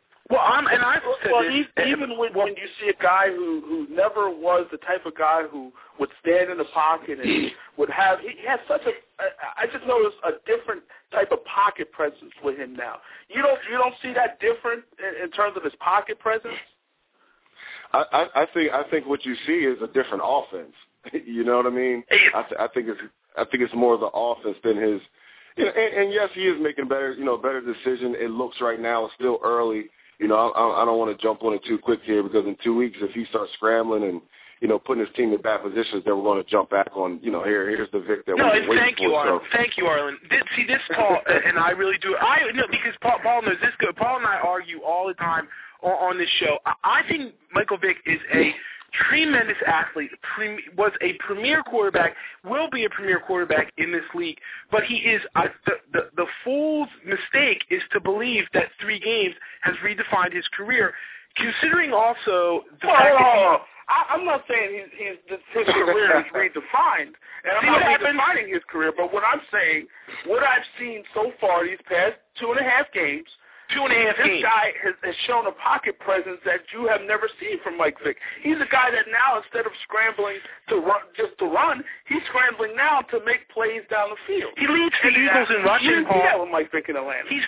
Even when you see a guy who never was the type of guy who would stand in the pocket and would have, he has such I just noticed a different type of pocket presence with him now. You don't see that different in terms of his pocket presence? I think what you see is a different offense. You know what I mean? I think it's more the offense than his. You know, and yes, he is making better decision. It looks right now it's still early. You know, I don't want to jump on it too quick here because in 2 weeks, if he starts scrambling and putting his team in bad positions, then we're going to jump back on. Here's the Vic that we're waiting for. Thank you, Arlen. See, this Paul, and I really do. Because Paul knows this good. Paul and I argue all the time on this show. I think Michael Vick is a tremendous athlete, was a premier quarterback, will be a premier quarterback in this league, but he is the fool's mistake is to believe that 3 games has redefined his career, considering also the fact that I'm not saying his career is redefined, and I'm not redefining his career, but what I'm saying, what I've seen so far these past 2.5 games, this guy has shown a pocket presence that you have never seen from Mike Vick. He's a guy that now, instead of scrambling to run, he's scrambling now to make plays down the field. He leads the Eagles in rushing, Paul. Yeah, with Mike Vick in Atlanta. He's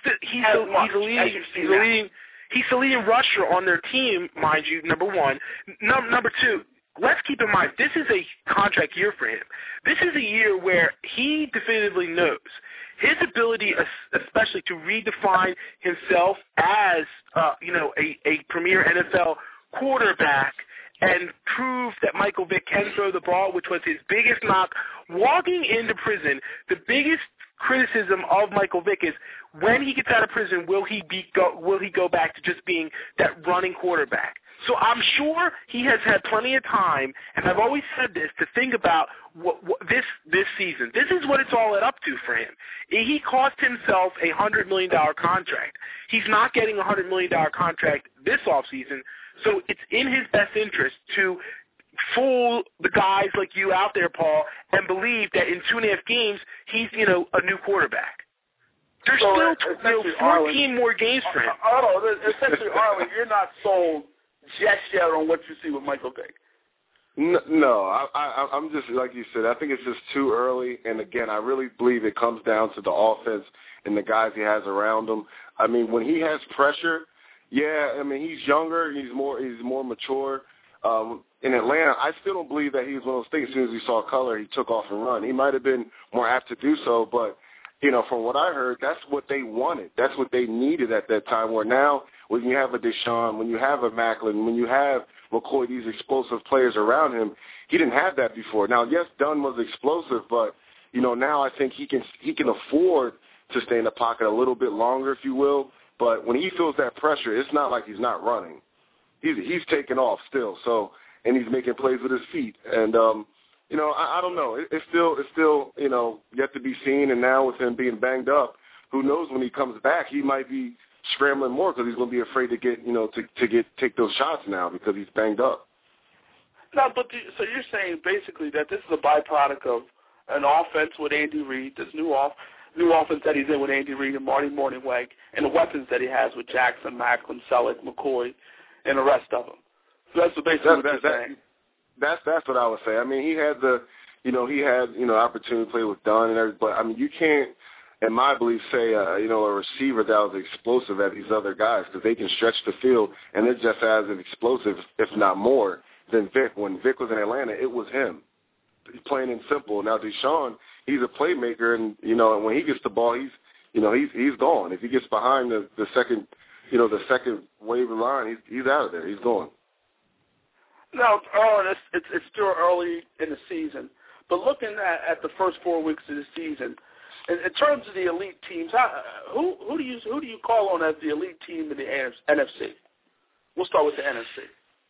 the leading rusher on their team, mind you, number one. Number two, let's keep in mind, this is a contract year for him. This is a year where he definitively knows his ability, especially to redefine himself as, a premier NFL quarterback and prove that Michael Vick can throw the ball, which was his biggest knock. Walking into prison, the biggest criticism of Michael Vick is when he gets out of prison, will he go back to just being that running quarterback? So I'm sure he has had plenty of time, and I've always said this, to think about this season. This is what it's all up to for him. He cost himself a $100 million contract. He's not getting a $100 million contract this offseason, so it's in his best interest to fool the guys like you out there, Paul, and believe that in 2.5 games he's, a new quarterback. There's still 14 more games for him. Essentially, Arlen, you're not sold just yet on what you see with Michael Vick. No, I'm just, like you said, I think it's just too early. And, again, I really believe it comes down to the offense and the guys he has around him. I mean, when he has pressure, he's younger, he's more mature. In Atlanta, I still don't believe that he was one of those things. As soon as he saw color, he took off and run. He might have been more apt to do so, but, from what I heard, that's what they wanted. That's what they needed at that time, where now when you have a Deshaun, when you have a Macklin, when you have McCoy, these explosive players around him, he didn't have that before. Now, yes, Dunn was explosive, but, now I think he can afford to stay in the pocket a little bit longer, if you will. But when he feels that pressure, it's not like he's not running. He's taking off still, and he's making plays with his feet. And, I don't know. It's still, yet to be seen. And now with him being banged up, who knows when he comes back, he might be scrambling more because he's going to be afraid to get, take those shots now because he's banged up. No, so you're saying basically that this is a byproduct of an offense with Andy Reid, this new offense that he's in with Andy Reid and Marty Mornhinweg, and the weapons that he has with Jackson, Macklin, Selleck, McCoy, and the rest of them. So that's basically what you're saying. That's what I would say. I mean, he had opportunity to play with Dunn and everything, but I mean, you can't, in my belief, say a receiver that was explosive at these other guys because they can stretch the field and they're just as explosive, if not more, than Vic. When Vic was in Atlanta, it was him. He's plain and simple. Now Deshaun, he's a playmaker, and when he gets the ball, he's gone. If he gets behind the second wave of line, he's out of there. He's gone. Now, it's still early in the season, but looking at the first 4 weeks of the season, in terms of the elite teams, who do you call on as the elite team in the NFC? We'll start with the NFC.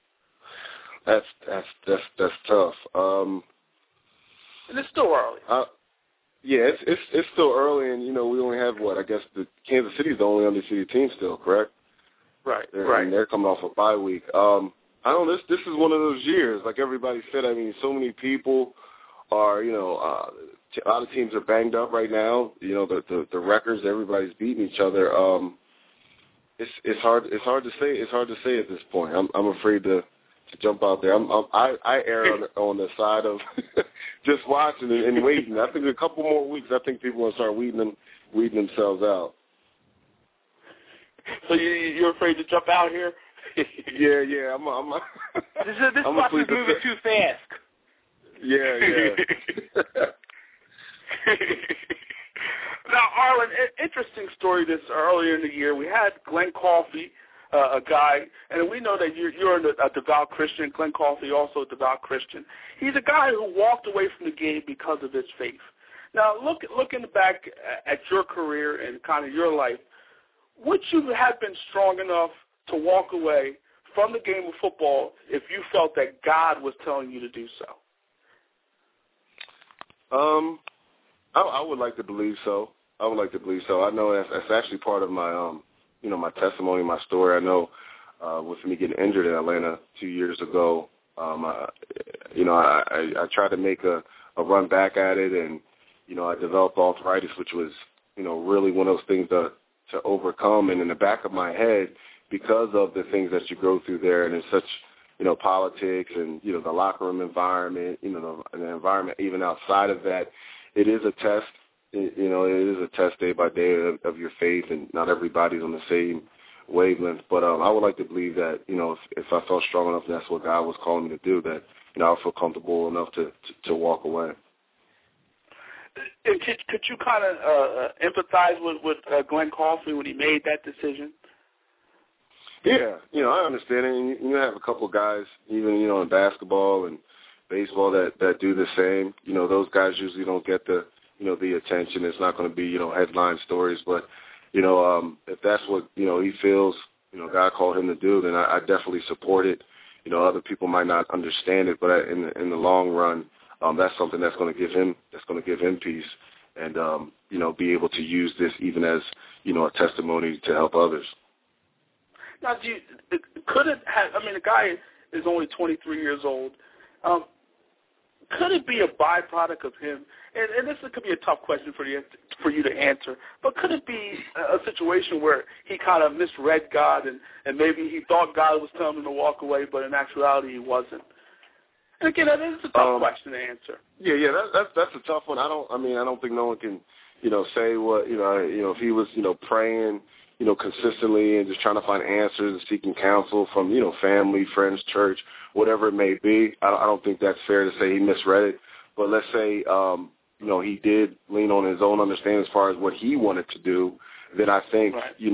That's tough. And it's still early. Yeah, it's still early, and we only have I guess the Kansas City's the only undefeated team still, correct? Right. And they're coming off a bye week. I don't know, this is one of those years, like everybody said. I mean, so many people are, a lot of teams are banged up right now. The records, everybody's beating each other. It's hard to say. It's hard to say at this point. I'm afraid to jump out there. I err on the side of just watching and waiting. I think a couple more weeks, I think people will start weeding themselves out. So you're afraid to jump out here? Yeah. This bus is moving too fast. Yeah. Now, Arlen, interesting story this earlier in the year. We had Glenn Coffey, a guy, and we know that you're a devout Christian. Glenn Coffey, also a devout Christian. He's a guy who walked away from the game because of his faith. Now, looking back at your career and kind of your life, would you have been strong enough to walk away from the game of football if you felt that God was telling you to do so? I would like to believe so. I know that's actually part of my, my testimony, my story. I know with me getting injured in Atlanta 2 years ago, I tried to make a run back at it, and, I developed arthritis, which was, really one of those things to overcome. And in the back of my head, because of the things that you go through there, and it's such, politics and, the locker room environment, the environment even outside of that, it is a test. It is a test day by day of your faith, and not everybody's on the same wavelength. But I would like to believe that, if I felt strong enough and that's what God was calling me to do, that, I feel comfortable enough to walk away. And could you kind of empathize with Glenn Coffey when he made that decision? Yeah, I understand it. And you have a couple of guys, even, in basketball and baseball that do the same. Those guys usually don't get the attention. It's not going to be, headline stories. But, if that's what, he feels, God called him to do, then I definitely support it. Other people might not understand it, but in the long run, that's something that's going to give him peace, and be able to use this even as a testimony to help others. Now, could it have? I mean, the guy is only 23 years old. Could it be a byproduct of him? And this could be a tough question for you to answer. But could it be a situation where he kind of misread God, and maybe he thought God was telling him to walk away, but in actuality he wasn't? And again, that is a tough question to answer. Yeah, that's a tough one. I don't think no one can, say what, if he was, praying, consistently and just trying to find answers and seeking counsel from, family, friends, church, whatever it may be. I don't think that's fair to say he misread it. But let's say, he did lean on his own understanding as far as what he wanted to do. Then I think, right. It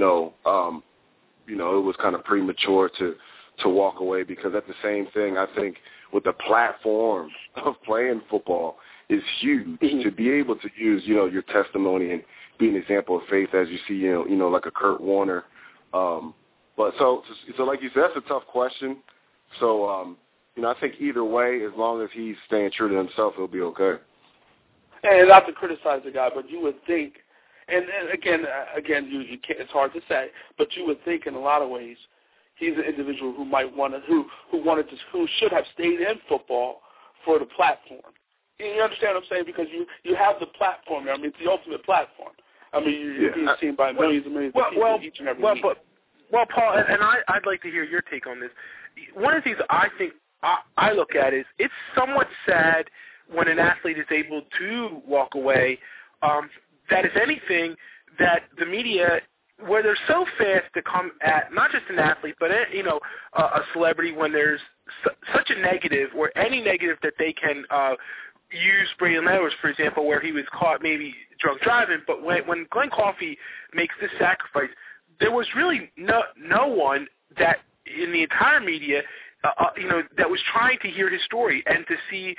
was kind of premature to walk away, because at the same thing, I think with the platform of playing football is huge. Mm-hmm. To be able to use, your testimony and be an example of faith, as you see, like a Kurt Warner. But so like you said, that's a tough question. So, I think either way, as long as he's staying true to himself, he'll be okay. And not to criticize the guy, but you would think, and again, you can't, it's hard to say, but you would think in a lot of ways he's an individual who might want to, who should have stayed in football for the platform. You understand what I'm saying? Because you have the platform there. I mean, it's the ultimate platform. I mean, you're being seen by millions and millions of people each and every week. Well, Paul, and I'd like to hear your take on this. One of the things I think I look at is it's somewhat sad when an athlete is able to walk away. That if anything, that the media, where they're so fast to come at not just an athlete, but a celebrity, when there's such a negative or any negative that they can use. Braden Lowers, for example, where he was caught maybe drunk driving, but when Glenn Coffey makes this sacrifice, there was really no one that in the entire media that was trying to hear his story and to see,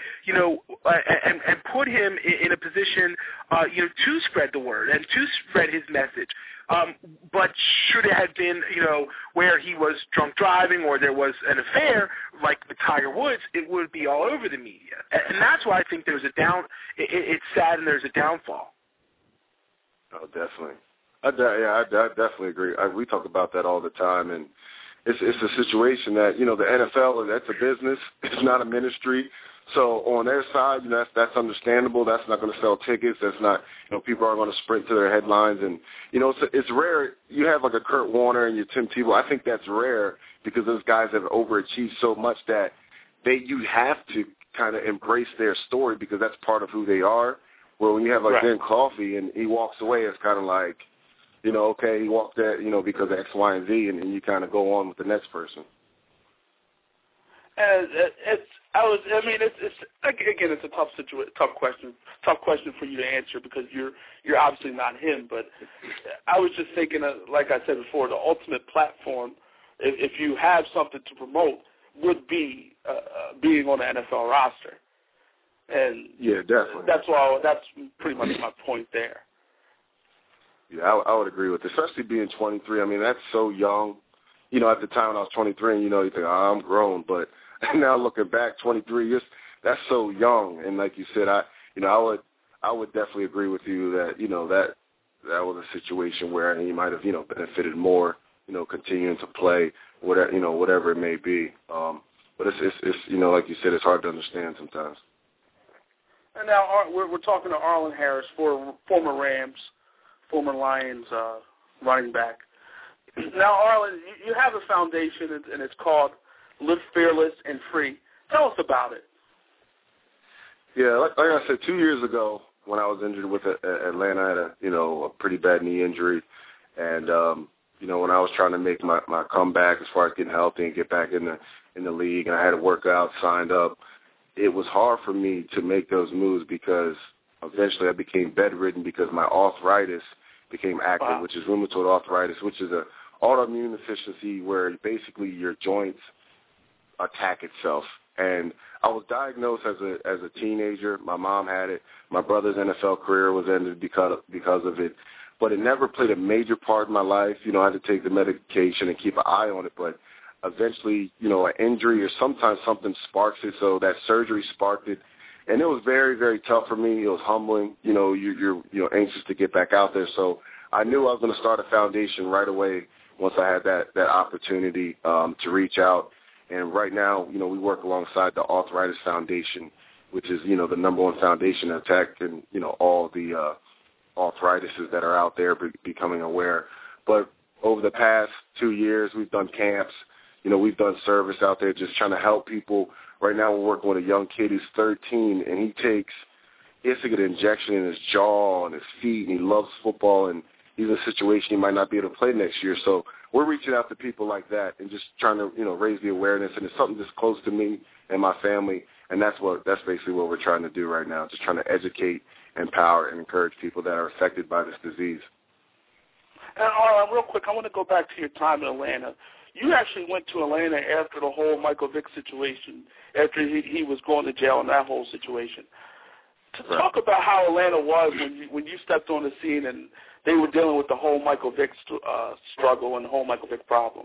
and put him in a position, to spread the word and to spread his message. But should it have been, where he was drunk driving or there was an affair like with Tiger Woods, it would be all over the media. And that's why I think there's it's sad and there's a downfall. Oh, definitely. I definitely agree. We talk about that all the time, and it's a situation that, the NFL, that's a business. It's not a ministry. So on their side, that's understandable. That's not going to sell tickets. That's not, people aren't going to sprint to their headlines. And, it's rare. You have like a Kurt Warner and your Tim Tebow. I think that's rare because those guys have overachieved so much that you have to kind of embrace their story because that's part of who they are. Where when you have like Glenn Coffey and he walks away, it's kind of like, okay, he walked that, because of X, Y, and Z, and you kind of go on with the next person. And it's a tough question for you to answer because you're obviously not him. But I was just thinking, like I said before, the ultimate platform, if you have something to promote, would be being on the NFL roster. And yeah, definitely. That's pretty much my point there. Yeah, I would agree with it, especially being 23. I mean, that's so young. At the time when I was 23, and, you think, I'm grown. But now looking back, 23, that's so young. And like you said, I would definitely agree with you that, that was a situation where he might have, benefited more, continuing to play, whatever it may be. But it's like you said, it's hard to understand sometimes. And now we're talking to Arlen Harris, former Rams, former Lions running back. Now, Arlen, you have a foundation, and it's called Live Fearless and Free. Tell us about it. Yeah, like I said, 2 years ago when I was injured with Atlanta, I had a pretty bad knee injury, and when I was trying to make my comeback as far as getting healthy and get back in the league, and I had to work out, signed up. It was hard for me to make those moves because eventually I became bedridden because my arthritis became active, wow. which is rheumatoid arthritis, which is an autoimmune deficiency where basically your joints attack itself. And I was diagnosed as a teenager. My mom had it. My brother's NFL career was ended because of it. But it never played a major part in my life. I had to take the medication and keep an eye on it. But eventually, an injury or sometimes something sparks it. So that surgery sparked it. And it was very, very tough for me. It was humbling. You're anxious to get back out there. So I knew I was going to start a foundation right away once I had that opportunity to reach out. And right now, we work alongside the Arthritis Foundation, which is, the number one foundation to attack and, all the arthritises that are out there becoming aware. But over the past 2 years, we've done camps. We've done service out there just trying to help people. Right now we're working with a young kid who's 13, and he takes an injection in his jaw and his feet, and he loves football, and he's in a situation he might not be able to play next year. So we're reaching out to people like that and just trying to, raise the awareness. And it's something that's close to me and my family, and that's basically what we're trying to do right now, just trying to educate, empower, and encourage people that are affected by this disease. And Arlen, real quick, I want to go back to your time in Atlanta. You actually went to Atlanta after the whole Michael Vick situation, after he was going to jail in that whole situation. Right. Talk about how Atlanta was when you stepped on the scene and they were dealing with the whole Michael Vick struggle and the whole Michael Vick problem.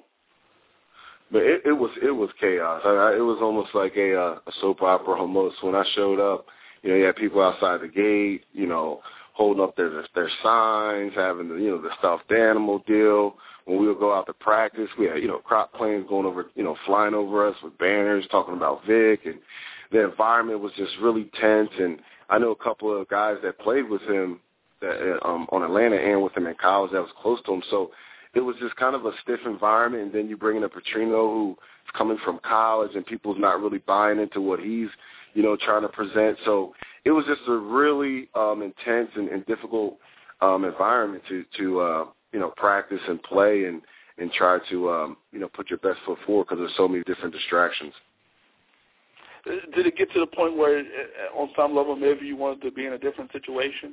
But it was chaos. It was almost like a soap opera almost. When I showed up, you had people outside the gate, holding up their signs, having the stuffed animal deal. When we would go out to practice, we had, crop planes going over, flying over us with banners talking about Vic, and the environment was just really tense. And I know a couple of guys that played with him on Atlanta and with him in college that was close to him. So it was just kind of a stiff environment. And then you bring in a Petrino who's coming from college, and people's not really buying into what he's, trying to present. So it was just a really intense and difficult environment to practice and play and try to, put your best foot forward because there's so many different distractions. Did it get to the point where, on some level, maybe you wanted to be in a different situation?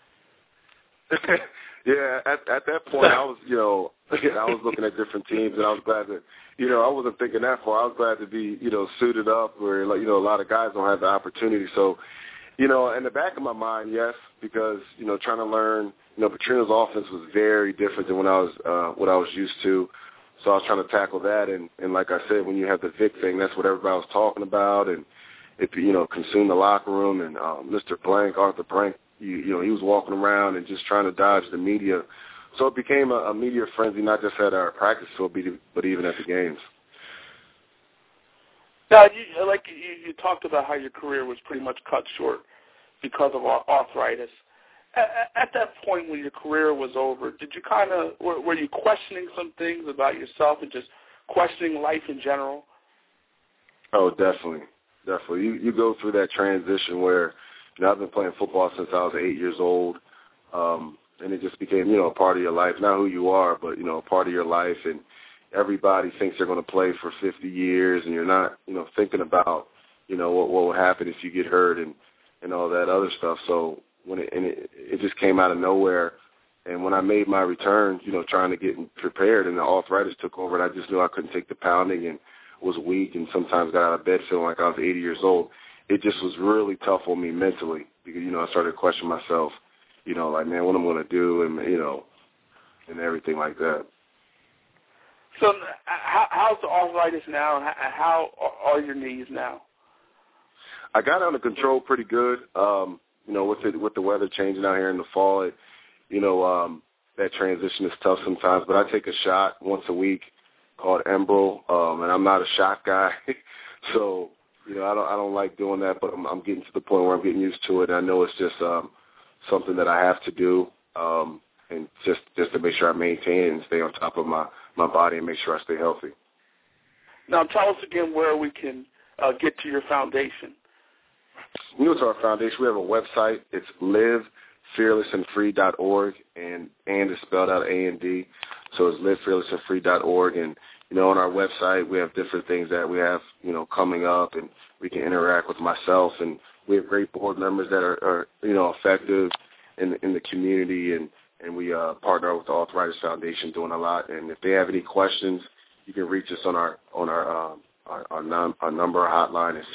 Yeah, at that point, I was, I was looking at different teams, and I was glad to, I wasn't thinking that far. I was glad to be, suited up where, a lot of guys don't have the opportunity. So, in the back of my mind, yes, because, trying to learn, Petrino's offense was very different than what I was used to. So I was trying to tackle that. And like I said, when you have the Vic thing, that's what everybody was talking about. And it, consumed the locker room. And Mr. Blank, Arthur Blank, he was walking around and just trying to dodge the media. So it became a media frenzy, not just at our practice field, but even at the games. Now, you talked about how your career was pretty much cut short because of arthritis. At that point when your career was over, did you were you questioning some things about yourself and just questioning life in general? Oh, definitely. You go through that transition where, I've been playing football since I was 8 years old. and it just became, a part of your life, not who you are, but, a part of your life. And everybody thinks they're going to play for 50 years, and you're not, thinking about, what will happen if you get hurt and all that other stuff. So when it just came out of nowhere. And when I made my return, trying to get prepared, and the arthritis took over, and I just knew I couldn't take the pounding and was weak and sometimes got out of bed feeling like I was 80 years old. It just was really tough on me mentally because, I started to question myself, like, man, what I'm going to do and, and everything like that. So how's the arthritis now, and how are your knees now? I got under control pretty good, with the weather changing out here in the fall. That transition is tough sometimes, but I take a shot once a week called Enbrel, and I'm not a shot guy, so I don't like doing that, but I'm getting to the point where I'm getting used to it. And I know it's just something that I have to do, and just to make sure I maintain it and stay on top of my body and make sure I stay healthy. Now, tell us again where we can get to your foundation. To our foundation, we have a website. It's livefearlessandfree.org, and is spelled out A-N-D. So it's livefearlessandfree.org, and on our website we have different things that we have coming up, and we can interact with myself, and we have great board members that are effective in the community, and we partner with the Arthritis Foundation doing a lot. And if they have any questions, you can reach us on our number, our hotline is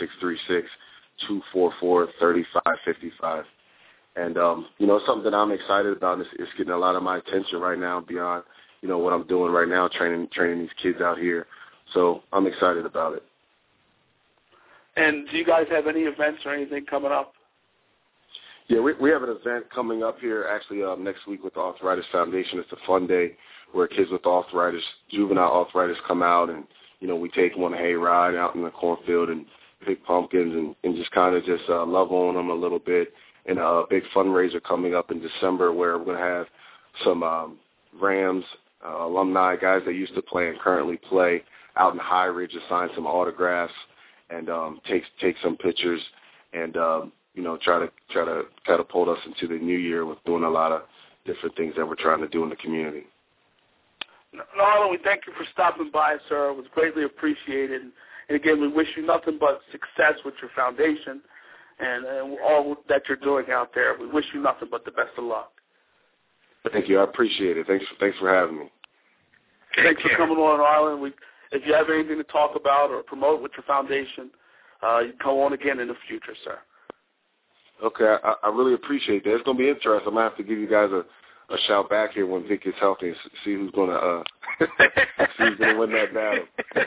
636-244-3555. And, something that I'm excited about is getting a lot of my attention right now beyond, what I'm doing right now, training these kids out here. So I'm excited about it. And do you guys have any events or anything coming up? Yeah, we have an event coming up here actually next week with the Arthritis Foundation. It's a fun day where kids with arthritis, juvenile arthritis, come out, and, we take them on a hay ride out in the cornfield and pick pumpkins and just kind of just love on them a little bit. And a big fundraiser coming up in December where we're going to have some Rams alumni, guys that used to play and currently play out in High Ridge, to sign some autographs and take some pictures and, try to catapult us into the new year with doing a lot of different things that we're trying to do in the community. Arlen, we thank you for stopping by, sir. It was greatly appreciated. And again, we wish you nothing but success with your foundation and all that you're doing out there. We wish you nothing but the best of luck. Thank you. I appreciate it. Thanks for having me. Thanks for coming on, Arlen. If you have anything to talk about or promote with your foundation, you can come on again in the future, sir. Okay. I really appreciate that. It's going to be interesting. I'm going to have to give you guys a shout back here when Vic gets healthy and see who's going to win that battle.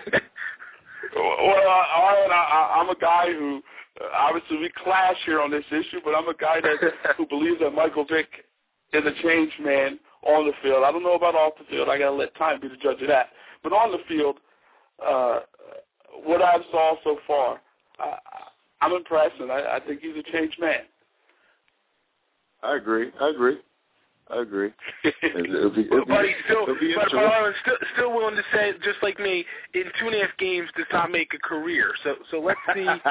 Well, Arlen, I'm a guy who obviously we clash here on this issue, but I'm a guy who believes that Michael Vick is a changed man on the field. I don't know about off the field. I got to let time be the judge of that. But on the field, what I've saw so far, I'm impressed, and I think he's a changed man. I agree. It'll be still willing to say, just like me, in 2.5 games does not make a career. So let's see. Am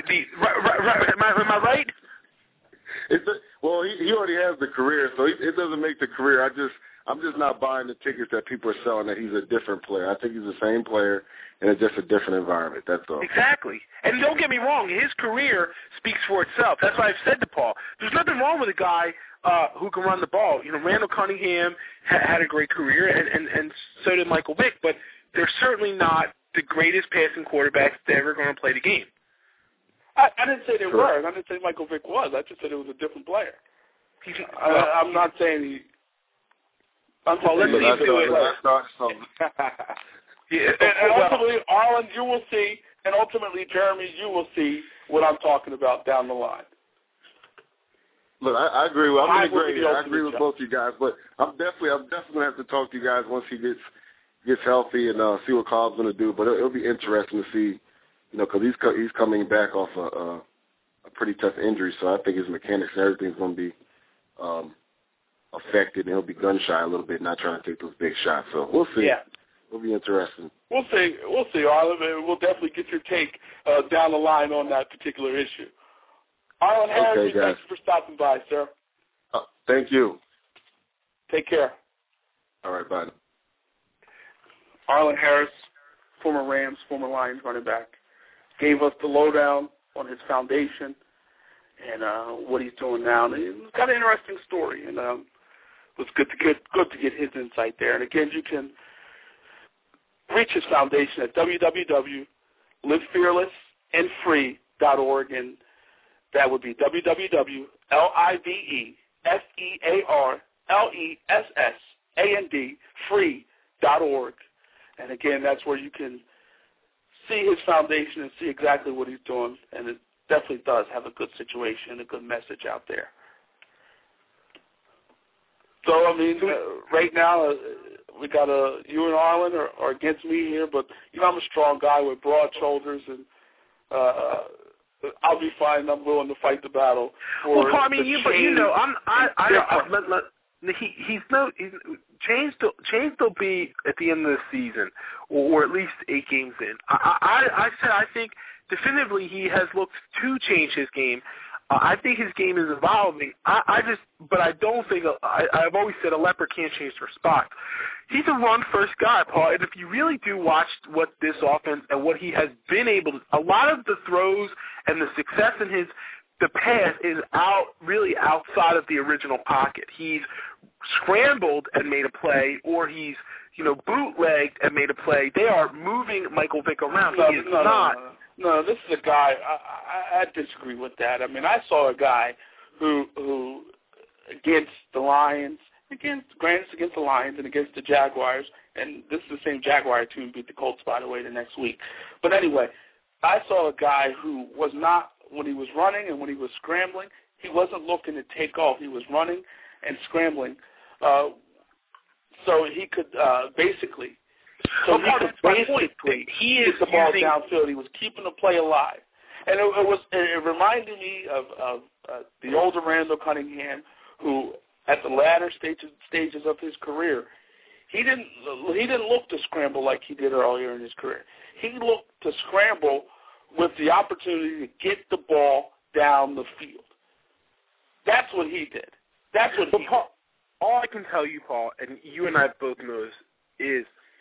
I right? Well, he already has the career, so it doesn't make the career. I'm just not buying the tickets that people are selling that he's a different player. I think he's the same player, and it's just a different environment. That's all. Exactly. And don't get me wrong, his career speaks for itself. That's why I've said to Paul, there's nothing wrong with a guy who can run the ball. Randall Cunningham had a great career, and so did Michael Vick, but they're certainly not the greatest passing quarterbacks that ever going to play the game. I didn't say they were. I didn't say Michael Vick was. I just said it was a different player. I'm not saying he... Let's see if do it. And ultimately, Arlen, you will see, and ultimately, Jeremy, you will see what I'm talking about down the line. Look, I agree. I'm going to agree. I agree with both you guys, but I'm definitely going to have to talk to you guys once he gets healthy and see what Cobb's going to do. But it'll be interesting to see, because he's coming back off a pretty tough injury, so I think his mechanics and everything's going to be affected, and he'll be gun shy a little bit, not trying to take those big shots. So we'll see. Yeah. It'll be interesting. We'll see, Arlen. We'll definitely get your take down the line on that particular issue. Arlen Harris, thanks for stopping by, sir. Thank you. Take care. All right, bye. Arlen Harris, former Rams, former Lions running back, gave us the lowdown on his foundation and what he's doing now. And it's kind of an interesting story, and it was good to get his insight there. And again, you can reach his foundation at www.livefearlessandfree.org, and that would be www.livefearlessandfree.org. And again, that's where you can see his foundation and see exactly what he's doing. And it definitely does have a good situation and a good message out there. So, I mean, right now, we got you and Arlen are against me here, but, you know, I'm a strong guy with broad shoulders, and I'll be fine. I'm willing to fight the battle. Well, Paul, I mean, but you know, Change will be at the end of the season, or at least 8 games in. I think definitively he has looked to change his game. I think his game is evolving. But I don't think I've always said a leopard can't change their spots. He's a run-first guy, Paul, and if you really do watch what this offense and what he has been able to, a lot of the throws and the success in the pass is really outside of the original pocket. He's scrambled and made a play, or he's, bootlegged and made a play. They are moving Michael Vick around. He is not. No, this is a guy, I disagree with that. I mean, I saw a guy who against the Lions, against the Lions and against the Jaguars, and this is the same Jaguar team beat the Colts, by the way, the next week. But anyway, I saw a guy who was not, when he was running and when he was scrambling, he wasn't looking to take off. He was running and scrambling, so he could basically he is put the ball downfield. He was keeping the play alive. And it reminded me of the older Randall Cunningham, who at the latter stages of his career, he didn't look to scramble like he did earlier in his career. He looked to scramble with the opportunity to get the ball down the field. That's what he did. That's what he did. All I can tell you, Paul, and you and I both know this, is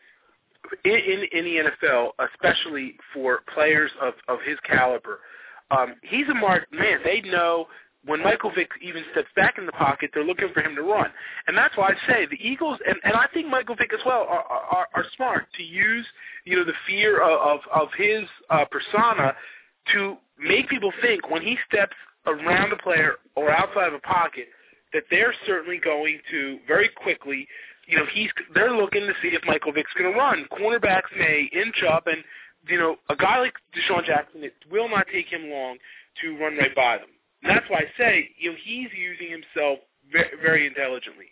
in the NFL, especially for players of his caliber, he's a marked man. They know when Michael Vick even steps back in the pocket, they're looking for him to run. And that's why I say the Eagles, and I think Michael Vick as well, are smart to use, the fear of his persona to make people think when he steps around a player or outside of a pocket that they're certainly going to very quickly, they're looking to see if Michael Vick's going to run. Cornerbacks may inch up, and, a guy like Deshaun Jackson, it will not take him long to run right by them. And that's why I say, he's using himself very, very intelligently.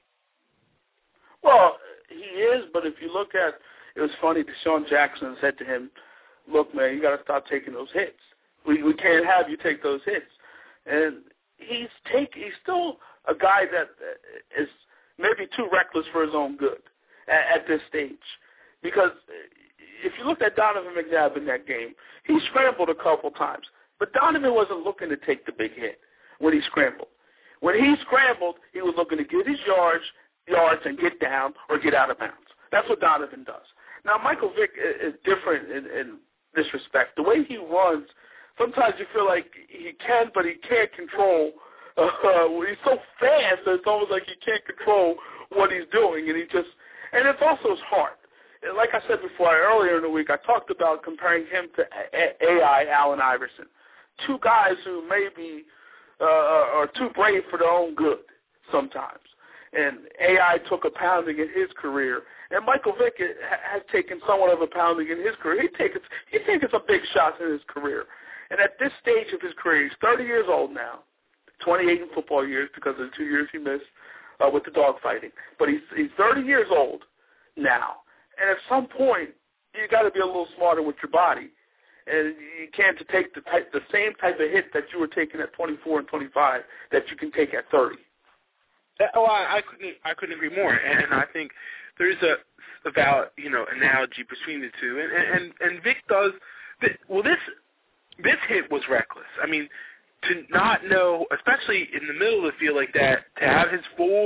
Well, he is, but if you look at, it was funny, Deshaun Jackson said to him, look, man, you got to stop taking those hits. We can't have you take those hits. And he's still a guy that is maybe too reckless for his own good at this stage. Because if you looked at Donovan McNabb in that game, he scrambled a couple times. But Donovan wasn't looking to take the big hit when he scrambled. When he scrambled, he was looking to get his yards and get down or get out of bounds. That's what Donovan does. Now, Michael Vick is different in this respect. The way he runs, sometimes you feel like he can, but he can't control. He's so fast that it's almost like he can't control what he's doing, and it's also his heart. Like I said before, earlier in the week, I talked about comparing him to AI Allen Iverson, two guys who maybe are too brave for their own good sometimes. And AI took a pounding in his career, and Michael Vick has taken somewhat of a pounding in his career. He's taken some big shots in his career. And at this stage of his career, he's 30 years old now, 28 in football years because of the 2 years he missed with the dogfighting. But he's 30 years old now. And at some point, you got to be a little smarter with your body. And you can't take the same type of hit that you were taking at 24 and 25 that you can take at 30. Oh, I couldn't agree more. And I think there's a valid, analogy between the two. And Vic does. Well, this hit was reckless. I mean, to not know, especially in the middle of the field like that, to have his full,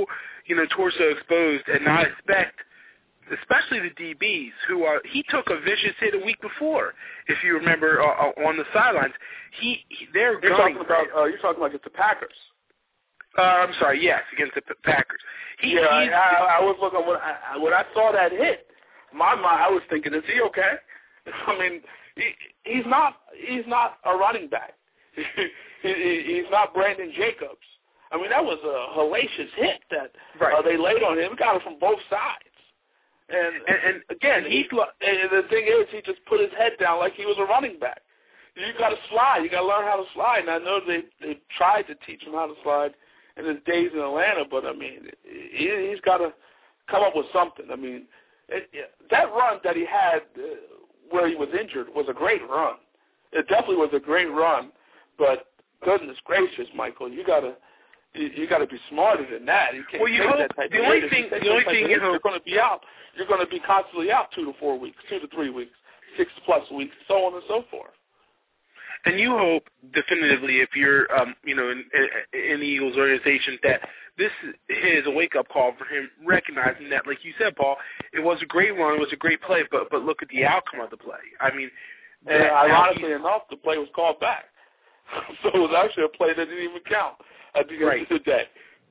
torso exposed and not expect, especially the DBs, he took a vicious hit a week before, if you remember, on the sidelines. You're talking about against the Packers. I'm sorry, yes, against the Packers. I was looking when I saw that hit. My mind, I was thinking, is he okay? I mean, he's not a running back. He's not Brandon Jacobs. I mean, that was a hellacious hit that they laid on him. Got it from both sides. And again, the thing is, he just put his head down like he was a running back. You got to slide. You got to learn how to slide. And I know they tried to teach him how to slide in his days in Atlanta, but I mean, he's got to come up with something. I mean, that run that he had where he was injured was a great run. It definitely was a great run, but goodness gracious, Michael, you got to be smarter than that. You can't take that type of hit. The only thing you're going to be out. You're going to be constantly out 2 to 4 weeks, 2 to 3 weeks, 6+ weeks, so on and so forth. And you hope definitively, if you're, in the Eagles organization, that this is a wake-up call for him, recognizing that, like you said, Paul, it was a great run, it was a great play, but look at the outcome of the play. I mean, ironically enough, the play was called back, so it was actually a play that didn't even count at the end of the day.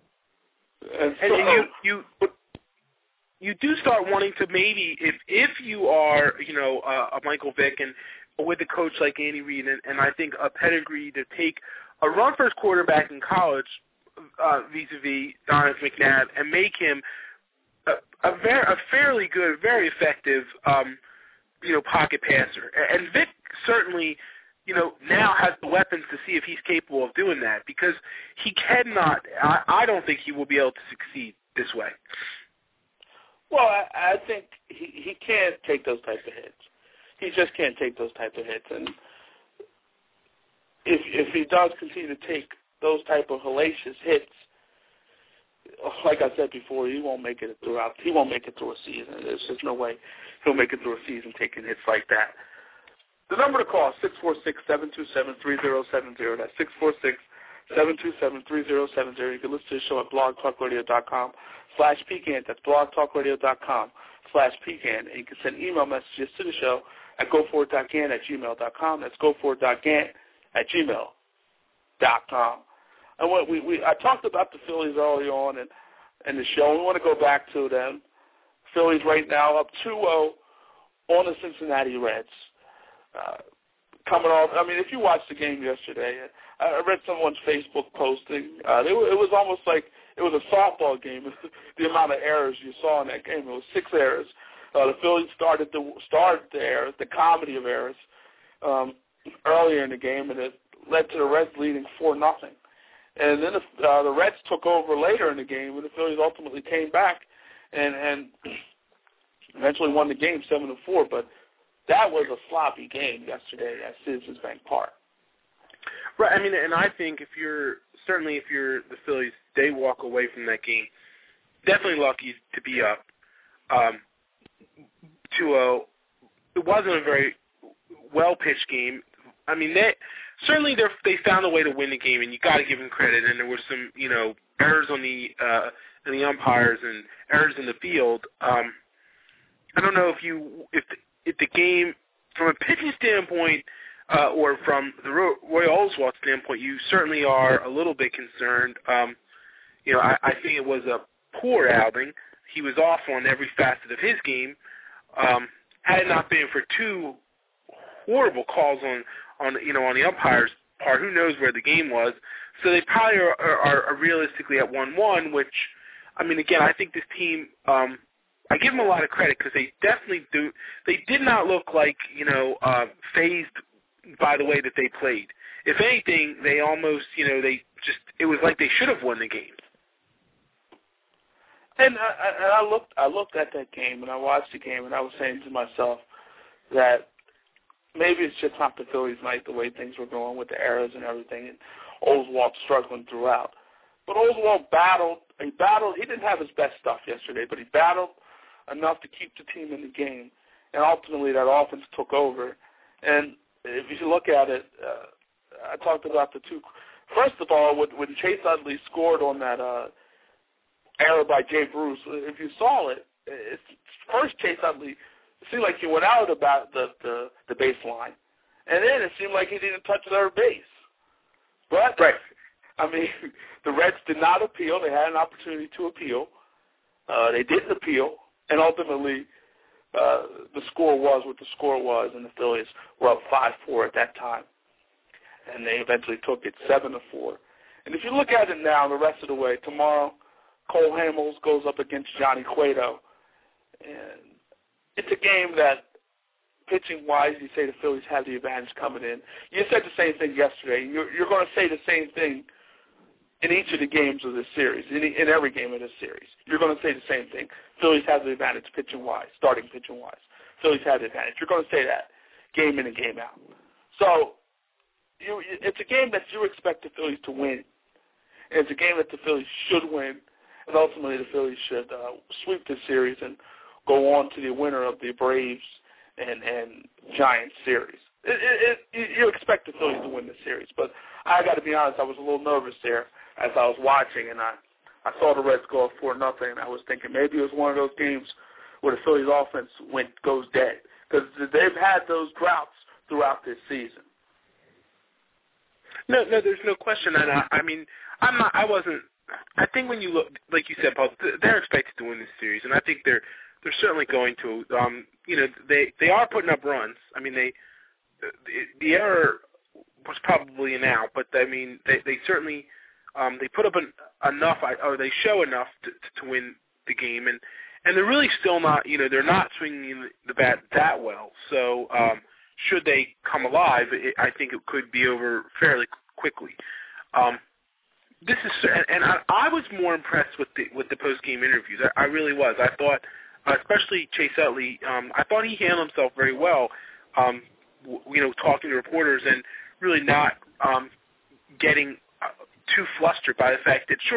And you do start wanting to maybe, if you are, a Michael Vick and with a coach like Andy Reid, and I think a pedigree to take a run-first quarterback in college vis-a-vis Donovan McNabb and make him a fairly good, very effective, pocket passer. And Vick certainly, now has the weapons to see if he's capable of doing that, because he cannot, I don't think he will be able to succeed this way. Well, I think he can't take those types of hits. He just can't take those type of hits. And if he does continue to take those type of hellacious hits, like I said before, he won't make it through a season. There's just no way he'll make it through a season taking hits like that. The number to call is 646-727-3070. That's 646-727-3070. You can listen to the show at blogtalkradio.com/pecan. That's blogtalkradio.com/pecan. And you can send email messages to the show at goforward.gan@gmail.com. That's goforward.gan@gmail.com. And I talked about the Phillies early on in the show. We want to go back to them. Phillies right now up 2-0 on the Cincinnati Reds. Coming off, I mean, if you watched the game yesterday, I read someone's Facebook posting. It was almost like it was a softball game. The amount of errors you saw in that game. It was 6 errors. The Phillies started the errors, the comedy of errors, earlier in the game, and it led to the Reds leading 4-0. And then the Reds took over later in the game, and the Phillies ultimately came back and eventually won the game 7-4. But that was a sloppy game yesterday at Citizens Bank Park. Right. I mean, and I think if you're the Phillies, they walk away from that game definitely lucky to be up 2-0. It wasn't a very well-pitched game. I mean, they found a way to win the game, and you got to give them credit. And there were some, errors on the umpires and errors in the field. I don't know if the game, from a pitching standpoint, or from the Roy Oswalt standpoint, you certainly are a little bit concerned. I think it was a poor outing. He was off on every facet of his game. Had it not been for 2 horrible calls on the umpire's part, who knows where the game was. So they probably are realistically at 1-1, which, I mean, again, I think this team, I give them a lot of credit because they definitely do. They did not look like, phased by the way that they played. If anything, they almost, it was like they should have won the game. And I looked at that game, and I watched the game, and I was saying to myself that maybe it's just not the Phillies' night, the way things were going with the errors and everything, and Oswalt struggling throughout. But Oswalt battled. He didn't have his best stuff yesterday, but he battled enough to keep the team in the game, and ultimately that offense took over. And if you look at it, I talked about the 2. First of all, when Chase Utley scored on that error by Jay Bruce. If you saw it, first Chase Utley, it seemed like he went out about the baseline, and then it seemed like he didn't touch third base. But, right. I mean, the Reds did not appeal. They had an opportunity to appeal. They didn't appeal, and ultimately the score was what the score was, and the Phillies were up 5-4 at that time. And they eventually took it 7-4. And if you look at it now, the rest of the way, tomorrow, Cole Hamels goes up against Johnny Cueto. And it's a game that, pitching-wise, you say the Phillies have the advantage coming in. You said the same thing yesterday. You're going to say the same thing in each of the games of this series, in every game of this series. You're going to say the same thing. Phillies have the advantage pitching-wise, starting pitching-wise. Phillies have the advantage. You're going to say that game in and game out. So it's a game that you expect the Phillies to win. And it's a game that the Phillies should win, and ultimately the Phillies should sweep this series and go on to the winner of the Braves and Giants series. You expect the Phillies to win this series, but I got to be honest, I was a little nervous there as I was watching, and I saw the Reds go up 4-0, and I was thinking maybe it was one of those games where the Phillies offense goes dead, because they've had those droughts throughout this season. No, there's no question. And I wasn't. I think when you look, like you said, Paul, they're expected to win this series, and I think they're certainly going to. They are putting up runs. I mean, the error was probably an out, but I mean, they certainly they put up enough, or they show enough to win the game, and they're really still not. They're not swinging the bat that well. So should they come alive, I think it could be over fairly quickly. This is, and I was more impressed with the post game interviews. I really was. I thought, especially Chase Utley, I thought he handled himself very well. Talking to reporters and really not getting too flustered by the fact that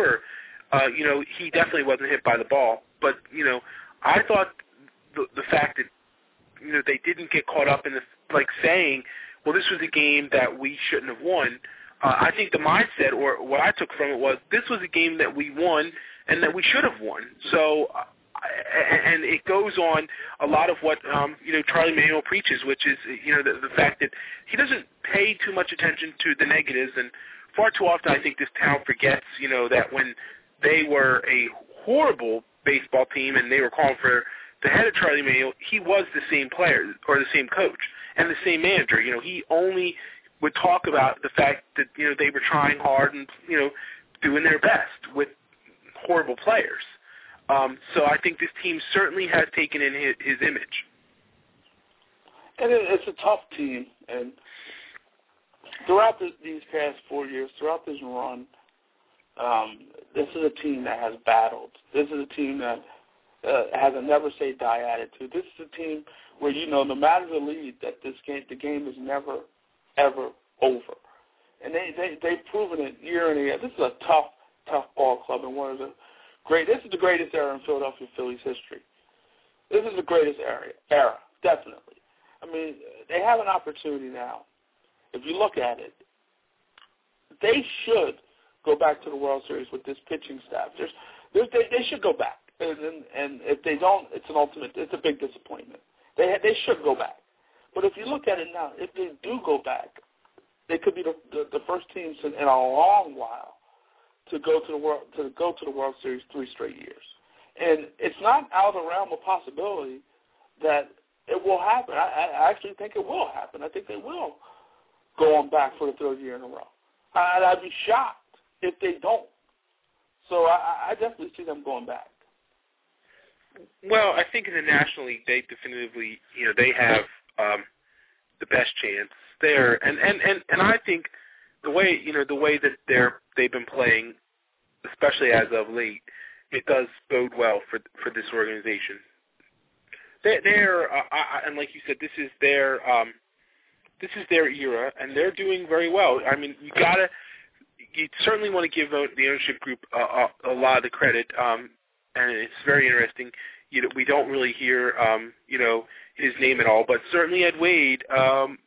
he definitely wasn't hit by the ball, but I thought the fact that they didn't get caught up in the saying, well, this was a game that we shouldn't have won. I think the mindset, or what I took from it, was this was a game that we won and that we should have won. So, and it goes on a lot of what Charlie Manuel preaches, which is the fact that he doesn't pay too much attention to the negatives, and far too often I think this town forgets that when they were a horrible baseball team and they were calling for the head of Charlie Manuel, he was the same player or the same coach and the same manager. He only would talk about the fact that they were trying hard and doing their best with horrible players. So I think this team certainly has taken in his image. And it's a tough team, and throughout these past 4 years, throughout this run, this is a team that has battled. This is a team that has a never-say-die attitude. This is a team where, no matter the lead, that the game is never, ever over. And they've proven it year in and year. This is a tough ball club, and this is the greatest era in Philadelphia Phillies history. This is the greatest era, definitely. I mean, they have an opportunity now. If you look at it, they should go back to the World Series with this pitching staff. They should go back. And if they don't, it's a big disappointment. They should go back. But if you look at it now, if they do go back, they could be the first teams in a long while to go to the World Series 3 straight years. And it's not out of the realm of possibility that it will happen. I actually think it will happen. I think they will go on back for the 3rd year in a row. I'd be shocked if they don't. So I definitely see them going back. Well, I think in the National League, they definitively, they have the best chance there, and I think the way that they've been playing, especially as of late, it does bode well for this organization. They're and like you said, this is their era, and they're doing very well. I mean, you certainly want to give the ownership group a lot of the credit. And it's very interesting. We don't really hear, his name at all, but certainly Ed Wade,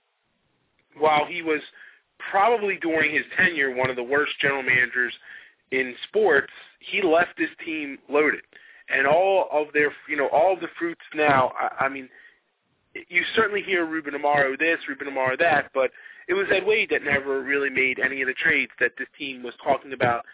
while he was probably during his tenure one of the worst general managers in sports, he left this team loaded. And all of the fruits now, I mean, you certainly hear Ruben Amaro this, Ruben Amaro that, but it was Ed Wade that never really made any of the trades that this team was talking about,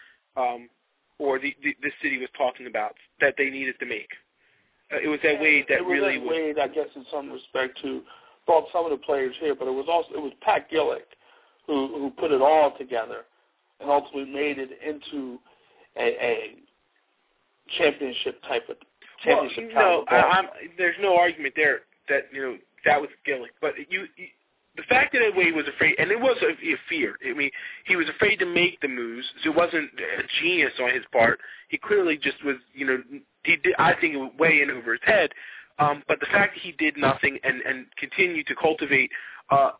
or this city was talking about, that they needed to make. It was Ed Wade that really was. Wade, I guess, in some respect, who brought some of the players here, but it was Pat Gillick who put it all together and ultimately made it into a championship type of No, there's no argument there that that was Gillick, but the fact that Ed Wade was afraid, and it was a fear. I mean, he was afraid to make the moves. So it wasn't a genius on his part. He clearly just was, he did, I think, it was way in over his head. But the fact that he did nothing and continued to cultivate, a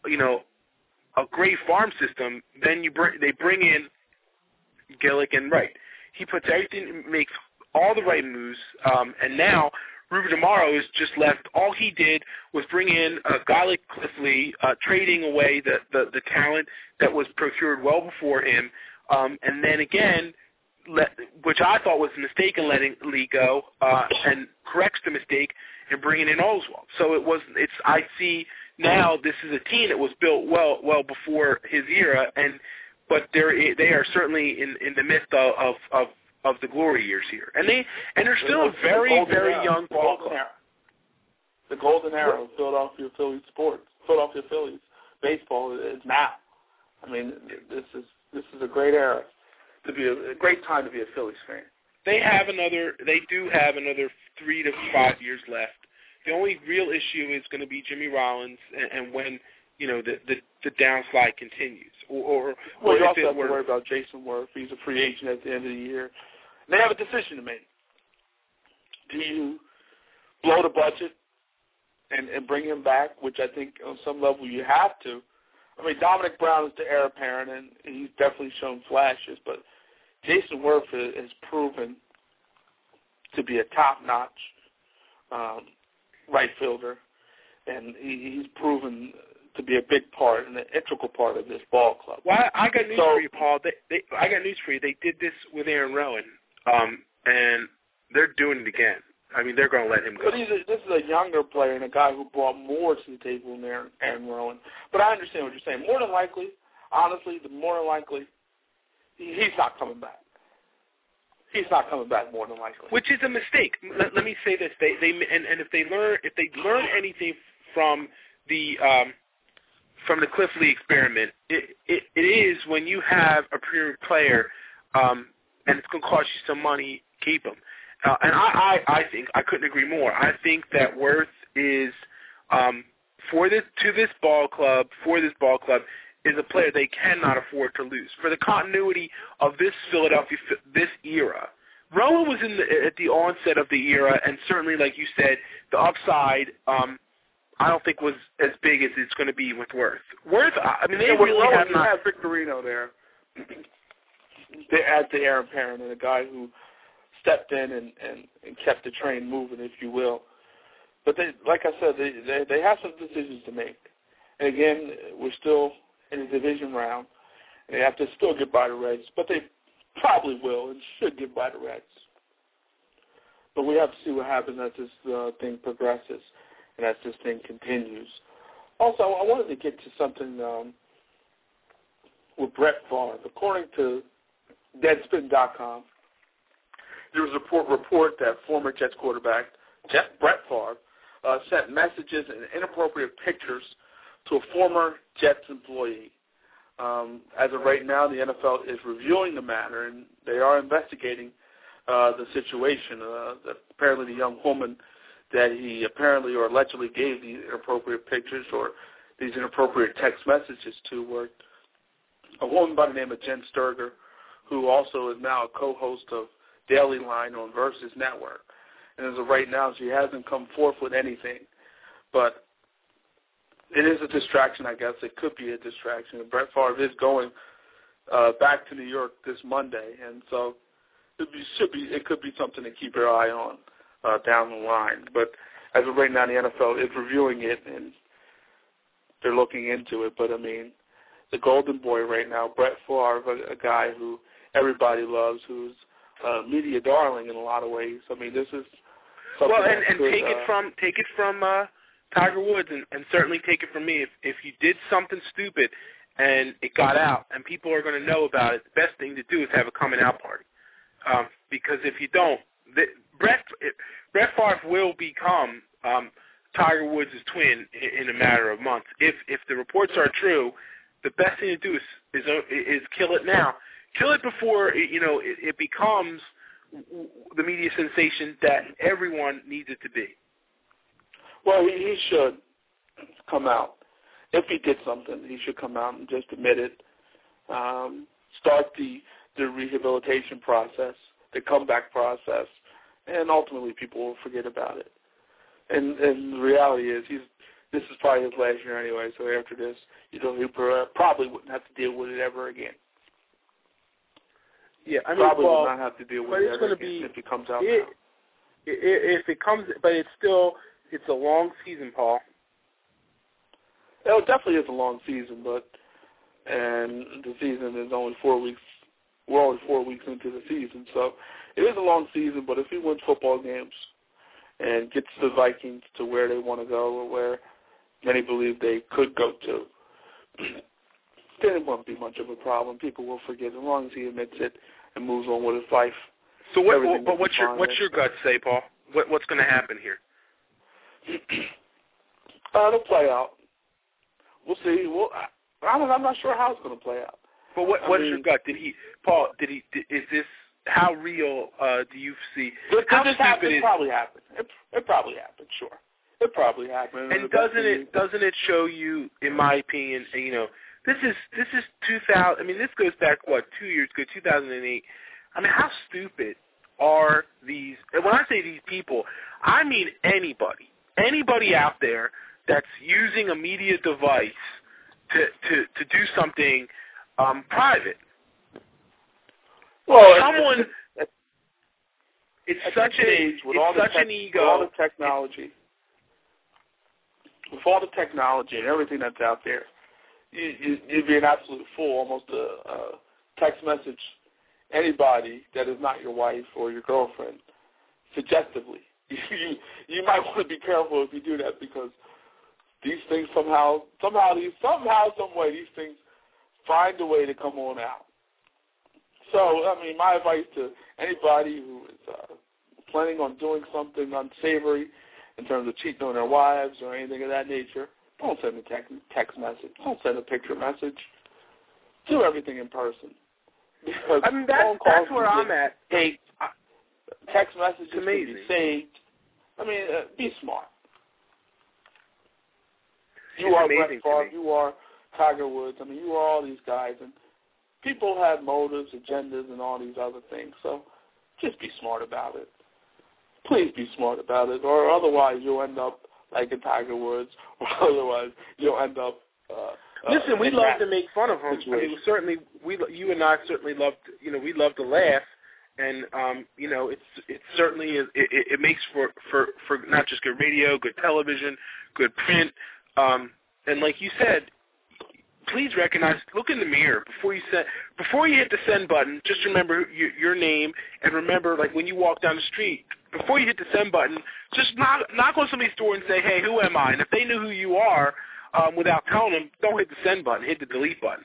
great farm system, then they bring in Gillick, and he puts everything, makes all the right moves, and now Ruben Amaro is just left. All he did was bring in a guy like Cliff Lee, trading away the talent that was procured well before him, and then again, which I thought was a mistake in letting Lee go, and corrects the mistake in bringing in Oswald. So I see now this is a team that was built well before his era, but they are certainly in the midst of the glory years here, and they're still a very young ball club. The golden era of Philadelphia Phillies sports, Philadelphia Phillies baseball is now. I mean, this is a great era to be a great time to be a Phillies fan. They do have another 3 to 5 years left. The only real issue is going to be Jimmy Rollins and when the downslide continues, or you also have to worry about Jason Worth. He's a free agent at the end of the year. They have a decision to make. Do you blow the budget and bring him back, which I think on some level you have to? I mean, Dominic Brown is the heir apparent, and he's definitely shown flashes, but Jason Worth has proven to be a top-notch right fielder, and he's proven to be a big part and an integral part of this ball club. Well, I got news for you, Paul. I got news for you. They did this with Aaron Rowan, and they're doing it again. I mean, they're going to let him go. But this is a younger player and a guy who brought more to the table than Aaron Rowan. But I understand what you're saying. More than likely, honestly, he's not coming back. He's not coming back more than likely. Which is a mistake. Let me say this: if they learn anything from the Cliff Lee experiment, it is when you have a premier player, and it's going to cost you some money, keep him. And I think I couldn't agree more. I think that Worth is for this ball club is a player they cannot afford to lose for the continuity of this Philadelphia this era. Rowan was at the onset of the era, and certainly, like you said, the upside I don't think was as big as it's going to be with Worth. I mean, they really have not. Had Victorino there. They add the heir apparent and a guy who stepped in and kept the train moving, if you will. But like I said, they have some decisions to make. And again, we're still in the division round, and they have to still get by the Reds, but they probably will and should get by the Reds. But we have to see what happens as this thing progresses and as this thing continues. Also, I wanted to get to something with Brett Favre. According to Deadspin.com, there was a report that former Jets quarterback Brett Favre sent messages and inappropriate pictures to a former Jets employee. As of right now, the NFL is reviewing the matter, and they are investigating the situation. That apparently the young woman that he apparently or allegedly gave these inappropriate pictures or these inappropriate text messages to were a woman by the name of Jen Sturger, who also is now a co-host of Daily Line on Versus Network. And as of right now, she hasn't come forth with anything. But it is a distraction, I guess. It could be a distraction. And Brett Favre is going back to New York this Monday. And so it could be something to keep your eye on down the line. But as of right now, the NFL is reviewing it, and they're looking into it. But, I mean, the golden boy right now, Brett Favre, a guy who everybody loves, who's media darling in a lot of ways. I mean, this is something take it from Tiger Woods, and certainly take it from me. If you did something stupid and it got out and people are going to know about it, the best thing to do is have a coming out party. Because if you don't, Brett Favre will become Tiger Woods' twin in a matter of months. If the reports are true, the best thing to do is kill it now. Kill it before it becomes the media sensation that everyone needs it to be. Well, he should come out. If he did something, he should come out and just admit it. Start the rehabilitation process, the comeback process, and ultimately people will forget about it. And the reality is, this is probably his last year anyway. So after this, he probably wouldn't have to deal with it ever again. Yeah, I mean, probably would not have to deal with it ever again if he comes out now. If it comes, but it's a long season, Paul. It definitely is a long season, and the season is only 4 weeks. We're only 4 weeks into the season, so it is a long season. But if he wins football games and gets the Vikings to where they want to go, or where many believe they could go to, then it won't be much of a problem. People will forget as long as he admits it and moves on with his life. So what's your gut say, Paul? What's going to happen here? It'll play out. We'll see. I'm not sure how it's going to play out. But what's your gut? Is this, how real do you see? It probably happened. It probably happened, sure. It probably happened. And doesn't it show you, in my opinion, this is 2000. I mean, this goes back 2 years ago, 2008. I mean, how stupid are these? And when I say these people, I mean anybody out there that's using a media device to do something private. Well, it's such an ego. With all the technology. With all the technology and everything that's out there, you'd be an absolute fool almost to text message anybody that is not your wife or your girlfriend suggestively. You might want to be careful if you do that, because these things some way, these things find a way to come on out. So, I mean, my advice to anybody who is planning on doing something unsavory in terms of cheating on their wives or anything of that nature, don't send a text message. Don't send a picture message. Do everything in person. Because I mean, that's where I'm at. Text messages can be saved. I mean, be smart. You are Brett Favre. You are Tiger Woods. I mean, you are all these guys. And people have motives, agendas, and all these other things. So just be smart about it. Please be smart about it, or otherwise you'll end up like in Tiger Woods, or otherwise you'll end up. Listen, we love to make fun of him. I mean, you and I certainly love, we love to laugh, and it certainly is. It makes for not just good radio, good television, good print, and like you said, please recognize. Look in the mirror before you hit the send button. Just remember your name, and remember, like when you walk down the street, before you hit the send button, just knock on somebody's door and say, "Hey, who am I?" And if they know who you are, without telling them, don't hit the send button. Hit the delete button.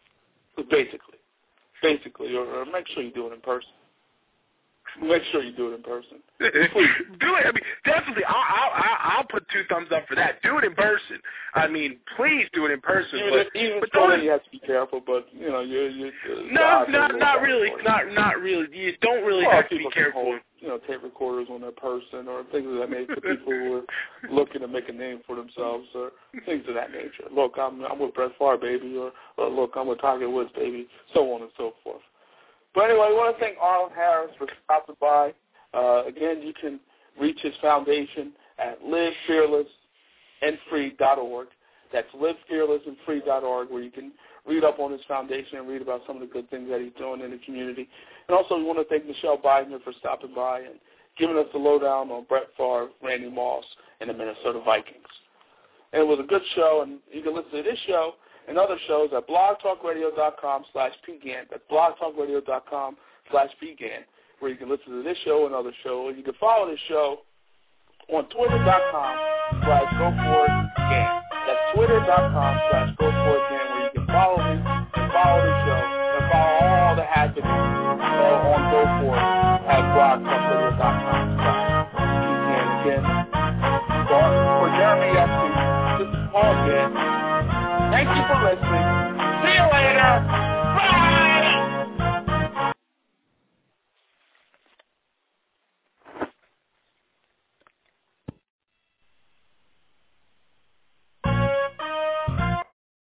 Basically, or make sure you do it in person. Make sure you do it in person. Do it. I mean, definitely. I'll put 2 thumbs up for that. Do it in person. I mean, please do it in person. Even so, you have to be careful. But you're not really. Not really. You don't really have to be careful. Hold, tape recorders on their person, or things of that nature. People who are looking to make a name for themselves, or things of that nature. Look, I'm with Brett Favre, baby, or look, I'm with Tiger Woods, baby, so on and so forth. But anyway, I want to thank Arlen Harris for stopping by. Again, you can reach his foundation at livefearlessandfree.org. That's livefearlessandfree.org, where you can read up on his foundation and read about some of the good things that he's doing in the community. And also, we want to thank Michelle Biden for stopping by and giving us the lowdown on Brett Favre, Randy Moss, and the Minnesota Vikings. And it was a good show, and you can listen to this show and other shows at blogtalkradio.com/pgan. That's blogtalkradio.com/pgan, where you can listen to this show and other shows. You can follow this show on twitter.com/GoForItGan. That's twitter.com/GoForItGan, where you can follow me and follow the show and follow all the happenings on GoFort at blogtalkradio.com/pgan. Again, for Jeremy Epstein, this is Paul again. Thank you for listening.